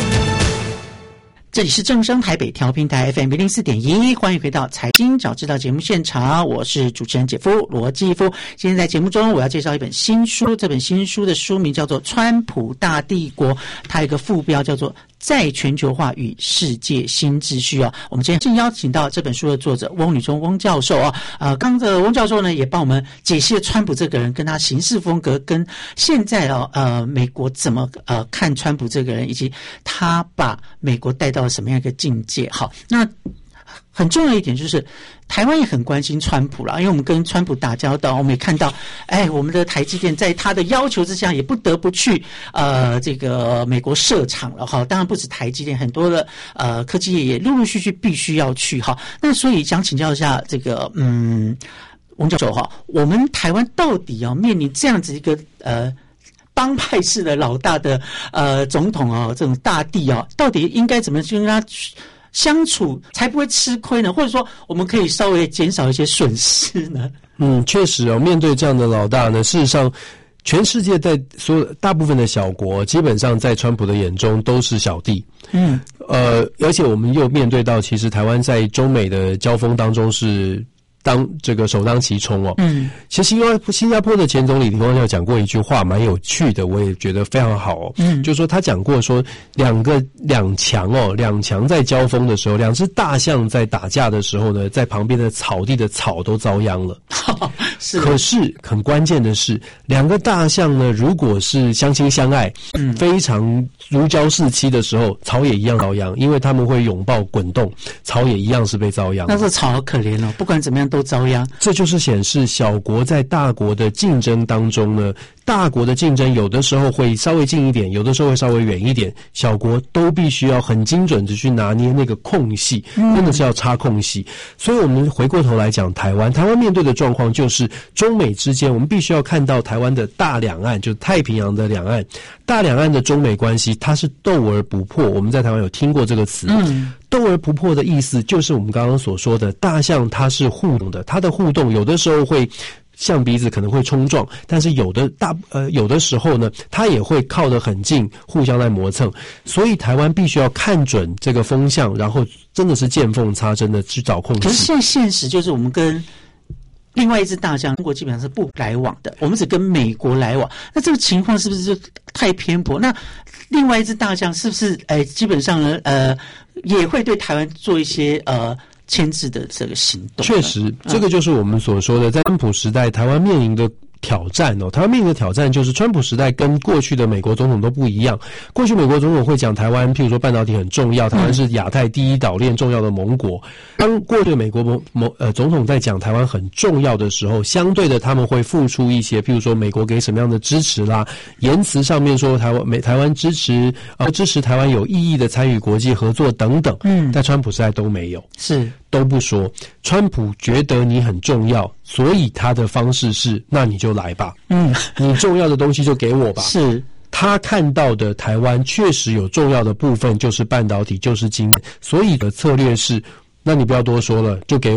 这里是正声台北调频台 FM 104.1，欢迎回到财经早知道节目现场，我是主持人姐夫罗继夫。今天在节目中，我要介绍一本新书，这本新书的书名叫做《川普大帝国》，它有一个副标叫做再全球化与世界新秩序哦。我们今天邀请到这本书的作者翁女中翁教授啊，刚才翁教授呢也帮我们解析了川普这个人跟他行事风格，跟现在美国怎么看川普这个人，以及他把美国带到了什么样一个境界。好，那很重要一点就是台湾也很关心川普啦，因为我们跟川普打交道，我们也看到我们的台积电在他的要求之下也不得不去这个美国设厂了哈。当然不止台积电，很多的科技业也陆陆续续必须要去哈。那所以想请教一下这个翁教授哈，我们台湾到底要面临这样子一个帮派式的老大的总统啊，这种大帝啊，到底应该怎么去跟他相处才不会吃亏呢？或者说我们可以稍微减少一些损失呢？ 确实哦，面对这样的老大呢，事实上全世界在所有大部分的小国，基本上在川普的眼中都是小弟。而且我们又面对到，其实台湾在中美的交锋当中是当这个首当其冲哦。其实新加坡的前总理李光耀讲过一句话蛮有趣的，我也觉得非常好哦。就是说他讲过说两强在交锋的时候，两只大象在打架的时候呢，在旁边的草地的草都遭殃了。可是很关键的是，两个大象呢，如果是相亲相爱，非常如胶似漆的时候，草也一样遭殃，因为他们会拥抱滚动，草也一样是被遭殃。 那这草好可怜哦，不管怎么样都遭殃。 这就是显示小国在大国的竞争当中呢，大国的竞争有的时候会稍微近一点，有的时候会稍微远一点，小国都必须要很精准的去拿捏那个空隙，真的是要插空隙。所以我们回过头来讲台湾面对的状况就是中美之间，我们必须要看到台湾的大两岸，就是太平洋的两岸，大两岸的中美关系它是斗而不破。我们在台湾有听过这个词。斗而不破的意思就是我们刚刚所说的，大象它是互动的，它的互动有的时候会象鼻子可能会冲撞，但是有的时候呢，它也会靠得很近，互相来磨蹭。所以台湾必须要看准这个风向，然后真的是见缝插针的去找空隙。 可是现在现实就是我们跟另外一只大象中国基本上是不来往的，我们只跟美国来往，那这个情况是不是就太偏颇？那另外一只大象是不是基本上呢也会对台湾做一些牵制的这个行动？ 确实，这个就是我们所说的在川普时代台湾面临的挑战哦。台湾面临的挑战就是川普时代跟过去的美国总统都不一样。过去美国总统会讲台湾，譬如说半导体很重要，台湾是亚太第一岛链重要的盟国。当过去的美国总统在讲台湾很重要的时候，相对的他们会付出一些，譬如说美国给什么样的支持啦，言辞上面说台湾支持台湾有意义的参与国际合作等等。在川普时代都没有，都不说。川普觉得你很重要，所以他的方式是，那你就来吧，你重要的东西就给我吧。他看到的台湾确实有重要的部分，就是半导体，就是晶片，所以的策略是，那你不要多说了，就给我。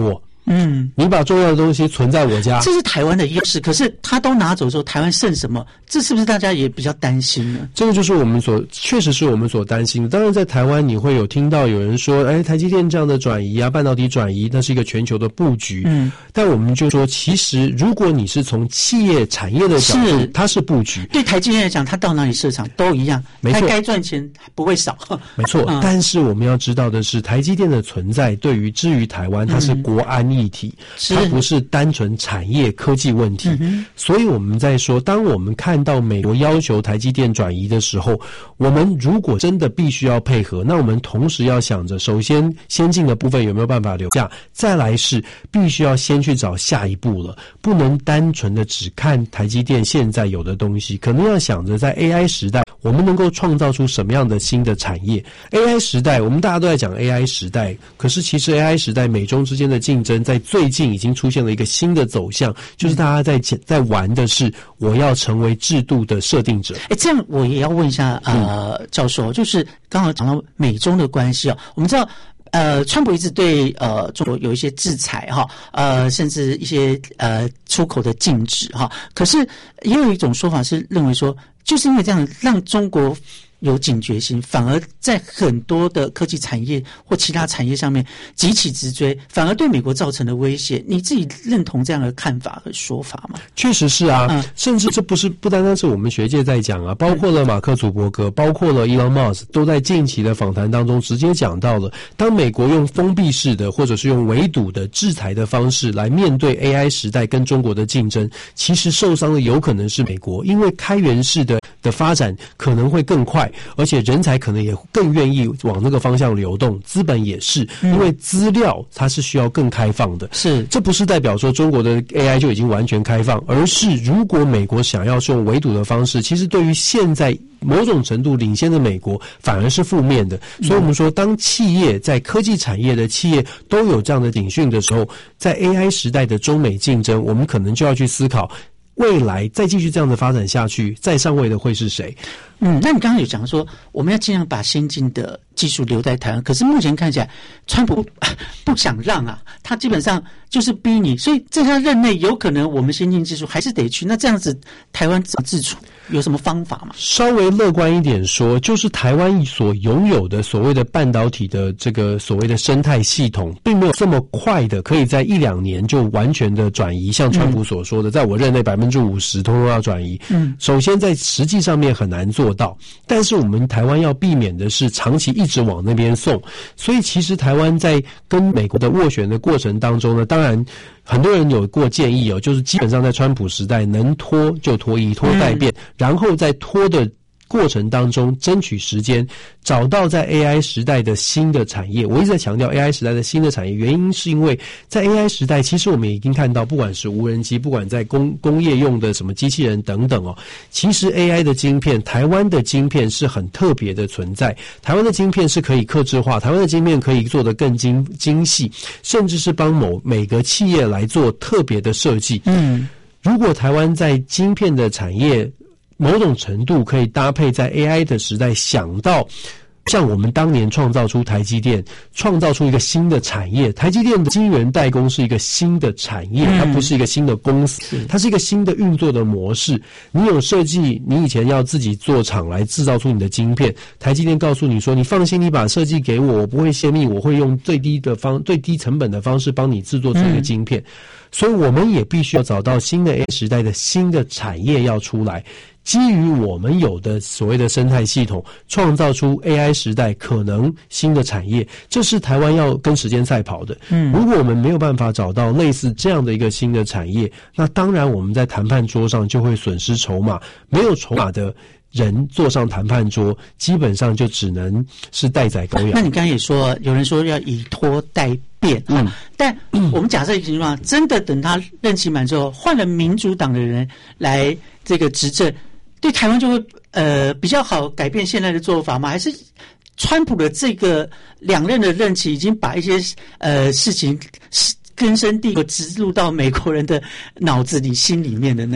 你把重要的东西存在我家， 这是台湾的优势。可是他都拿走之后，台湾剩什么？这是不是大家也比较担心呢？ 这个就是确实是我们所担心的。当然，在台湾你会有听到有人说，台积电这样的转移啊，半导体转移，那是一个全球的布局。但我们就说，其实如果你是从企业产业的角度，它是布局。 对台积电来讲，它到哪里设厂都一样， 没错， 它该赚钱不会少。 没错，但是我们要知道的是，台积电的存在至于台湾，它是国安议题，它不是单纯产业科技问题。所以我们在说，当我们看到美国要求台积电转移的时候，我们如果真的必须要配合，那我们同时要想着，首先先进的部分有没有办法留下，再来是必须要先去找下一步了，不能单纯的只看台积电现在有的东西，可能要想着在 AI 时代我们能够创造出什么样的新的产业。 AI 时代，我们大家都在讲 AI 时代，可是其实 AI 时代美中之间的竞争在最近已经出现了一个新的走向，就是大家在玩的是我要成为制度的设定者。 这样我也要问一下教授，就是刚好讲到美中的关系我们知道川普一直对中国有一些制裁甚至一些出口的禁止可是也有一种说法是认为说，就是因为这样让中国有警觉性，反而在很多的科技产业或其他产业上面急起直追，反而对美国造成的威胁。你自己认同这样的看法和说法吗？ 确实是啊，甚至这不单单是我们学界在讲啊，包括了马克·祖伯格，包括了 Elon Musk 都在近期的访谈当中直接讲到了，当美国用封闭式的或者是用围堵的制裁的方式来面对 AI 时代跟中国的竞争，其实受伤的有可能是美国，因为开源式的发展可能会更快，而且人才可能也更愿意往那个方向流动，资本也是，因为资料它是需要更开放的。 是， 这不是代表说中国的 AI 就已经完全开放，而是如果美国想要用围堵的方式，其实对于现在某种程度领先的美国反而是负面的。所以我们说，当企业在科技产业的企业都有这样的警讯的时候，在 AI 时代的中美竞争，我们可能就要去思考，未来再继续这样的发展下去，在上位的会是谁？ 那你刚刚有讲说，我们要尽量把先进的技术留在台湾，可是目前看起来，川普不想让他基本上就是逼你，所以在他任内有可能我们先进技术还是得去。那这样子，台湾怎么自处？有什么方法吗？ 稍微乐观一点说，就是台湾所拥有的所谓的半导体的这个所谓的生态系统，并没有这么快的可以在1-2年就完全的转移，像川普所说的，在我任内50%通通要转移。首先在实际上面很难做到，但是我们台湾要避免的是长期一直往那边送。所以其实台湾在跟美国的斡旋的过程当中呢，当然很多人有过建议就是基本上在川普时代能拖就拖，以拖代变，然后在拖的过程当中争取时间，找到在 AI 时代的新的产业。我一直在强调 AI 时代的新的产业，原因是因为在 AI 时代，其实我们已经看到，不管是无人机，不管在工业用的什么机器人等等其实 AI 的晶片，台湾的晶片是很特别的存在。台湾的晶片是可以客制化，台湾的晶片可以做得更精细，甚至是帮每个企业来做特别的设计。如果台湾在晶片的产业某种程度可以搭配在 AI 的时代，想到像我们当年创造出台积电，创造出一个新的产业。台积电的晶圆代工是一个新的产业，它不是一个新的公司，它是一个新的运作的模式。你有设计，你以前要自己做厂来制造出你的晶片，台积电告诉你说，你放心，你把设计给我，我不会泄密，我会用最低成本的方式帮你制作出一个晶片。所以我们也必须要找到新的 AI 时代的新的产业要出来，基于我们有的所谓的生态系统，创造出 AI 时代可能新的产业，这是台湾要跟时间赛跑的。如果我们没有办法找到类似这样的一个新的产业，那当然我们在谈判桌上就会损失筹码，没有筹码的人坐上谈判桌，基本上就只能是待宰羔羊。 那你刚才也说，有人说要以拖代变，但我们假设一个情况，真的等他任期满之后，换了民主党的人来这个执政，对台湾就会比较好改变现在的做法吗？还是川普的这个2任的任期已经把一些事情根深蒂固植入到美国人的脑子里、心里面的呢？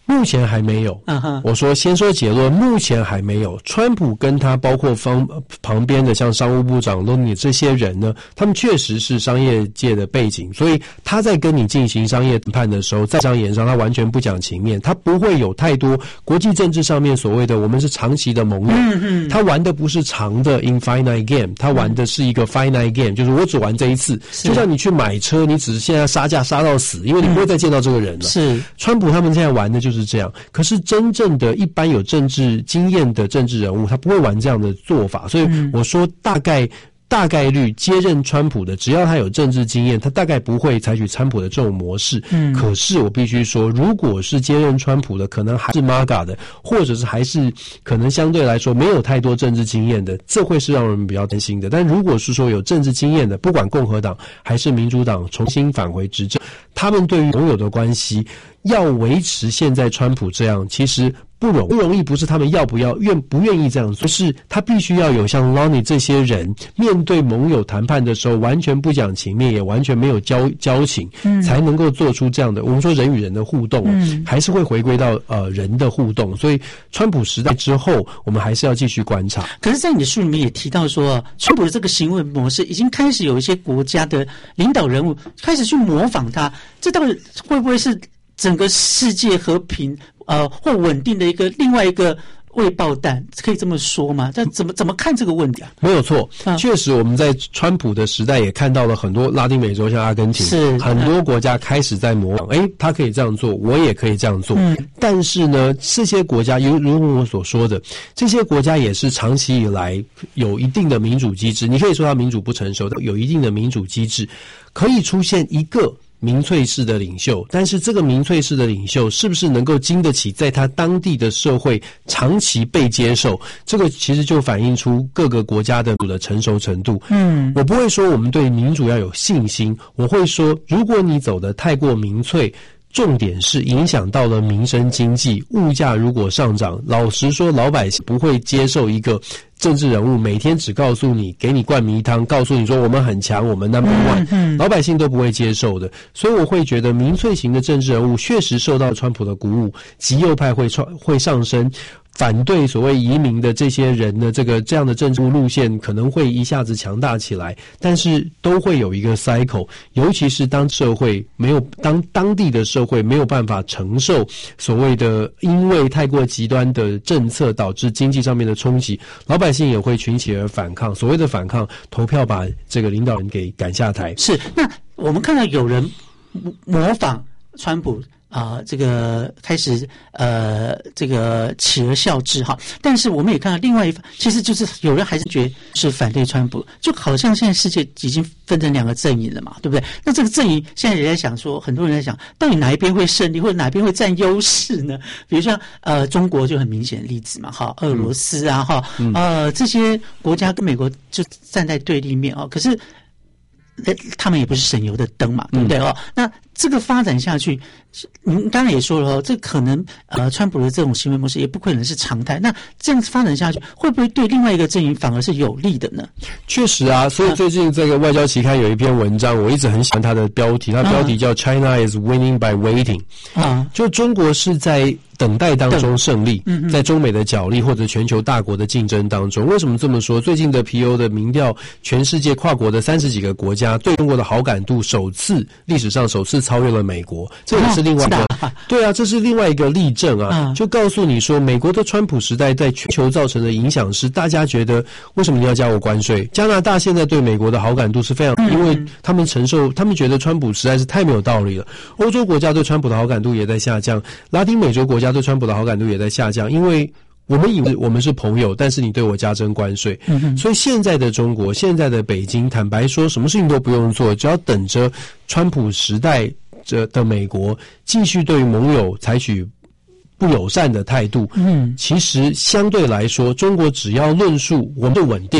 目前还没有。我说先说结论，目前还没有。川普跟他包括旁边的像商务部长Loni这些人呢，他们确实是商业界的背景，所以他在跟你进行商业谈判的时候，在商言商，他完全不讲情面，他不会有太多国际政治上面所谓的我们是长期的盟友。他玩的不是长的 infinite game， 他玩的是一个 finite game， 就是我只玩这一次。就像你去买车，你只是现在杀价杀到死，因为你不会再见到这个人了。是川普他们现在玩的就是这样。可是真正的一般有政治经验的政治人物，他不会玩这样的做法。所以我说大概率接任川普的，只要他有政治经验，他大概不会采取川普的这种模式。可是我必须说，如果是接任川普的，可能还是 MAGA 的，或者是还是可能相对来说没有太多政治经验的，这会是让人比较担心的。但如果是说有政治经验的，不管共和党还是民主党重新返回执政，他们对于盟友的关系要维持现在川普这样，其实不容易，不是他们要不要不愿意这样做，是他必须要有像 Loni 这些人面对盟友谈判的时候完全不讲情面，也完全没有交情，才能够做出这样的我们说人与人的互动，还是会回归到人的互动。所以川普时代之后，我们还是要继续观察。 可是在你的书里面也提到说，川普的这个行为模式已经开始有一些国家的领导人物开始去模仿他，这到底会不会是整个世界和平或稳定的另外一个未爆弹，可以这么说吗？但怎么看这个问题啊？ 没有错，确实我们在川普的时代也看到了很多拉丁美洲，像阿根廷，是很多国家开始在模仿，他可以这样做，我也可以这样做。但是呢，这些国家如我所说的，这些国家也是长期以来有一定的民主机制，你可以说它民主不成熟，有一定的民主机制，可以出现一个民粹式的领袖，但是这个民粹式的领袖是不是能够经得起在他当地的社会长期被接受，这个其实就反映出各个国家的成熟程度。我不会说我们对民主要有信心，我会说如果你走得太过民粹，重点是影响到了民生经济，物价如果上涨，老实说老百姓不会接受一个政治人物每天只告诉你，给你灌迷汤，告诉你说我们很强，我们 number one，老百姓都不会接受的。所以我会觉得民粹型的政治人物确实受到川普的鼓舞，极右派会上升，反对所谓移民的这些人呢，这样的政治路线可能会一下子强大起来，但是都会有一个 cycle， 尤其是当当地的社会没有办法承受所谓的因为太过极端的政策导致经济上面的冲击，老百姓也会群起而反抗，所谓的反抗，投票把这个领导人给赶下台。 是，那我们看到有人模仿川普这个开始这个起而效之哈，但是我们也看到另外一方，其实就是有人还是觉得是反对川普，就好像现在世界已经分成两个阵营了嘛，对不对？那这个阵营现在也在想说，很多人在想，到底哪一边会胜利，或者哪边会占优势呢？比如像中国就很明显的例子嘛，哈，俄罗斯啊，哈，这些国家跟美国就站在对立面可是他们也不是省油的灯嘛，对不对那这个发展下去，您刚才也说了这可能川普的这种行为模式也不可能是常态。那这样发展下去，会不会对另外一个阵营反而是有利的呢？ 确实啊，所以最近这个外交期刊有一篇文章，我一直很喜欢它的标题，它标题叫 China is winning by waiting，就中国是在等待当中胜利，在中美的角力或者全球大国的竞争当中。为什么这么说？最近的皮尤的民调，全世界跨国的30几个国家对中国的好感度历史上首次超越了美国，这也是另外一个对啊，这是另外一个例证啊，就告诉你说，美国的川普时代在全球造成的影响是，大家觉得为什么你要加我关税？加拿大现在对美国的好感度是非常，因为他们觉得川普实在是太没有道理了。欧洲国家对川普的好感度也在下降，拉丁美洲国家对川普的好感度也在下降，因为我们以为我们是朋友，但是你对我加征关税，所以现在的中国，现在的北京，坦白说，什么事情都不用做，只要等着川普时代的美国继续对盟友采取不友善的态度。其实相对来说，中国只要论述我们是稳定的，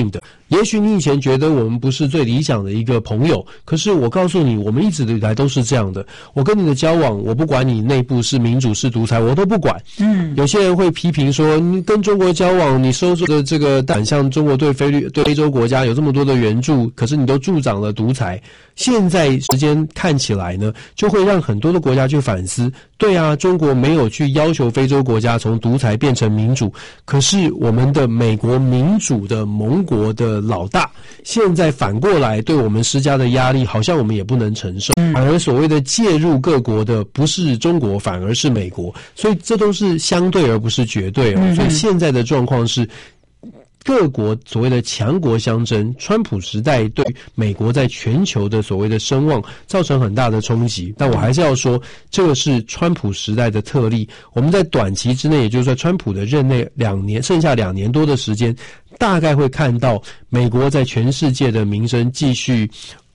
也许你以前觉得我们不是最理想的一个朋友，可是我告诉你，我们一直以来都是这样的。我跟你的交往，我不管你内部是民主是独裁，我都不管。有些人会批评说，你跟中国交往，你收受的这个像中国对非洲国家有这么多的援助，可是你都助长了独裁。现在时间看起来呢，就会让很多的国家去反思，对啊，中国没有去要求非洲国家从独裁变成民主，可是我们的美国民主的盟国的老大，现在反过来对我们施加的压力，好像我们也不能承受，反而所谓的介入各国的不是中国，反而是美国，所以这都是相对而不是绝对所以现在的状况是各国所谓的强国相争，川普时代对美国在全球的所谓的声望造成很大的冲击，但我还是要说，这个是川普时代的特例。我们在短期之内，也就是说川普的任内剩下2年多的时间，大概会看到美国在全世界的名声继续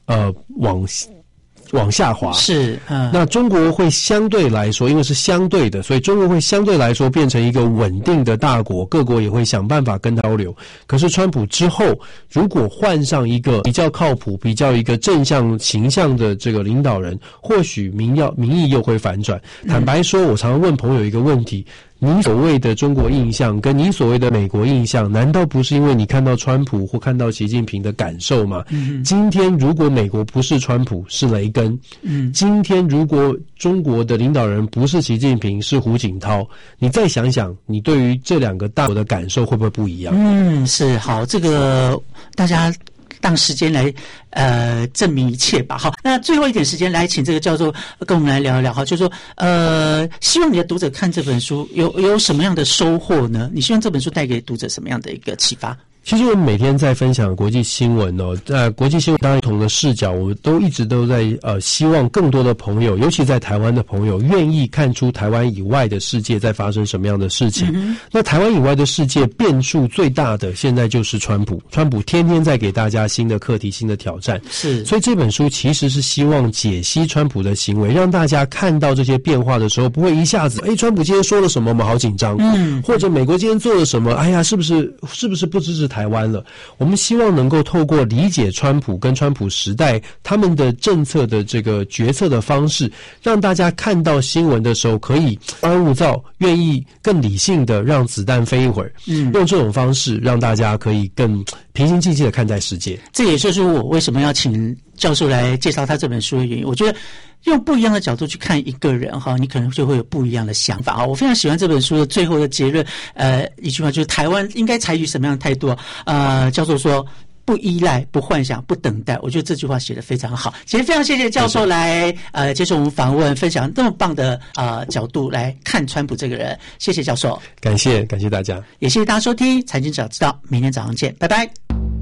往下滑。是那中国会相对来说，因为是相对的，所以中国会相对来说变成一个稳定的大国，各国也会想办法跟它交流。可是川普之后，如果换上一个比较靠谱、比较一个正向形象的这个领导人，或许民意又会反转。坦白说，我常常问朋友一个问题，你所谓的中国印象跟你所谓的美国印象，难道不是因为你看到川普或看到习近平的感受吗？今天如果美国不是川普，是雷根，今天如果中国的领导人不是习近平，是胡锦涛，你再想想，你对于这2个大国的感受会不会不一样？ 是好，这个大家当时间来证明一切吧。好，那最后一点时间来请这个教授跟我们来聊一聊哈，就是说希望你的读者看这本书有什么样的收获呢？你希望这本书带给读者什么样的一个启发？ 其实我们每天在分享国际新闻在国际新闻当然不同的视角，我都一直都在希望更多的朋友，尤其在台湾的朋友，愿意看出台湾以外的世界在发生什么样的事情。那台湾以外的世界变数最大的现在就是川普天天在给大家新的课题、新的挑战。是，所以这本书其实是希望解析川普的行为，让大家看到这些变化的时候，不会一下子川普今天说了什么，我们好紧张，或者美国今天做了什么，哎呀，是不是不支持台湾了？我们希望能够透过理解川普跟川普时代他们的政策的这个决策的方式，让大家看到新闻的时候可以安勿躁，愿意更理性的让子弹飞一会儿，用这种方式让大家可以更平心静气的看待世界。 这也就是我为什么要请教授来介绍他这本书的原因。我觉得用不一样的角度去看一个人哈，你可能就会有不一样的想法哈。我非常喜欢这本书的最后的结论，一句话就是台湾应该采取什么样的态度教授说不依赖、不幻想、不等待。我觉得这句话写得非常好。今天非常谢谢教授来接受我们访问，分享那么棒的角度来看川普这个人。谢谢教授， 感谢大家， 也谢谢大家收听财经早知道，明天早上见，拜拜。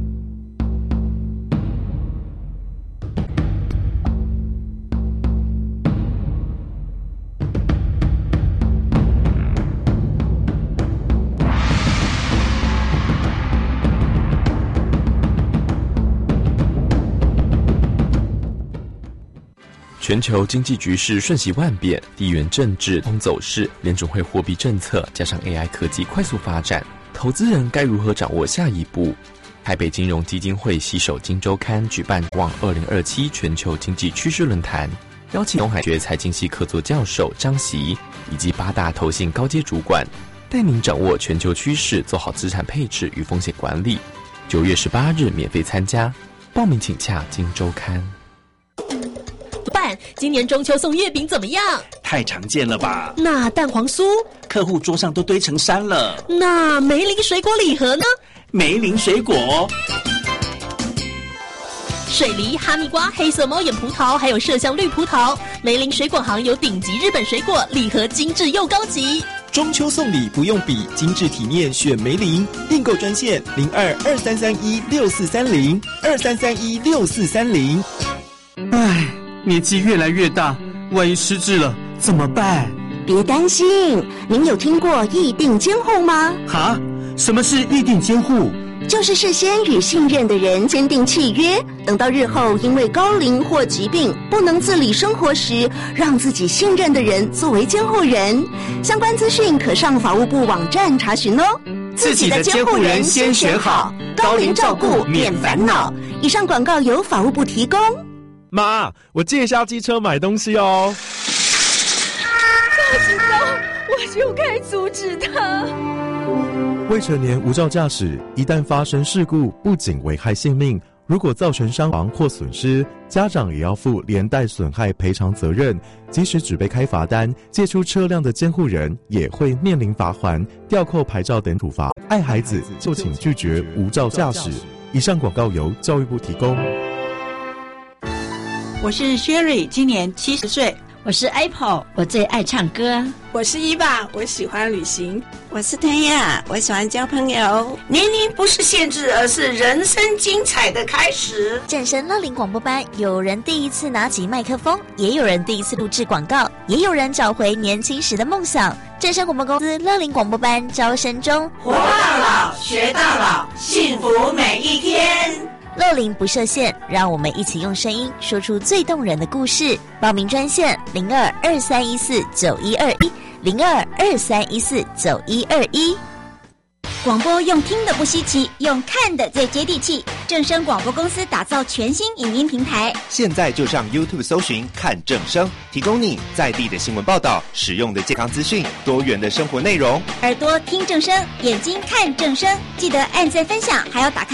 全球经济局势瞬息万变，地缘政治通走势，联准会货币政策加上 AI 科技快速发展，投资人该如何掌握下一步？台北金融基金会携手金周刊举办望2027全球经济趋势论坛，邀请东海学财经系客座教授张席以及8大投信高阶主管，带您掌握全球趋势，做好资产配置与风险管理。9月18日免费参加，报名请洽金周刊。 办，今年中秋送月饼怎么样？ 太常见了吧？ 那蛋黄酥， 客户桌上都堆成山了。 那梅林水果礼盒呢？ 梅林水果， 水梨、哈密瓜、黑色猫眼葡萄，还有麝香绿葡萄。梅林水果行有顶级日本水果，礼盒精致又高级。 中秋送礼不用比，精致体面选梅林。订购专线02-2331-6430，2331-6430。 唉，年纪越来越大，万一失智了怎么办？ 别担心，您有听过议定监护吗？ 哈？什么是议定监护？ 就是事先与信任的人签订契约，等到日后因为高龄或疾病不能自理生活时，让自己信任的人作为监护人。相关资讯可上法务部网站查询哦。 自己的监护人先选好，高龄照顾免烦恼。 以上广告由法务部提供。 妈，我借一下机车买东西哦。 早知道我就该阻止他。 未成年无照驾驶，一旦发生事故，不仅危害性命，如果造成伤亡或损失，家长也要负连带损害赔偿责任。即使只被开罚单，借出车辆的监护人也会面临罚锾、吊扣牌照等处罚。爱孩子就请拒绝无照驾驶。以上广告由教育部提供。 我是 Sherry， 今年70岁。 我是 Apple， 我最爱唱歌。 我是伊爸，我喜欢旅行。 我是Tanya，我喜欢交朋友。 年龄不是限制，而是人生精彩的开始。 正声乐龄广播班，有人第一次拿起麦克风，也有人第一次录制广告，也有人找回年轻时的梦想。正声广播公司乐龄广播班招生中， 活到老，学到老，幸福每一天。 乐龄不设限，让我们一起用声音说出最动人的故事。报名专线02-2314-9121，02-2314-9121。 广播用听的不稀奇，用看的最接地气。正声广播公司打造全新影音平台， 现在就上 YouTube 搜寻看正声，提供你在地的新闻报道、实用的健康资讯、多元的生活内容。 耳朵听正声，眼睛看正声，记得按赞分享，还要打开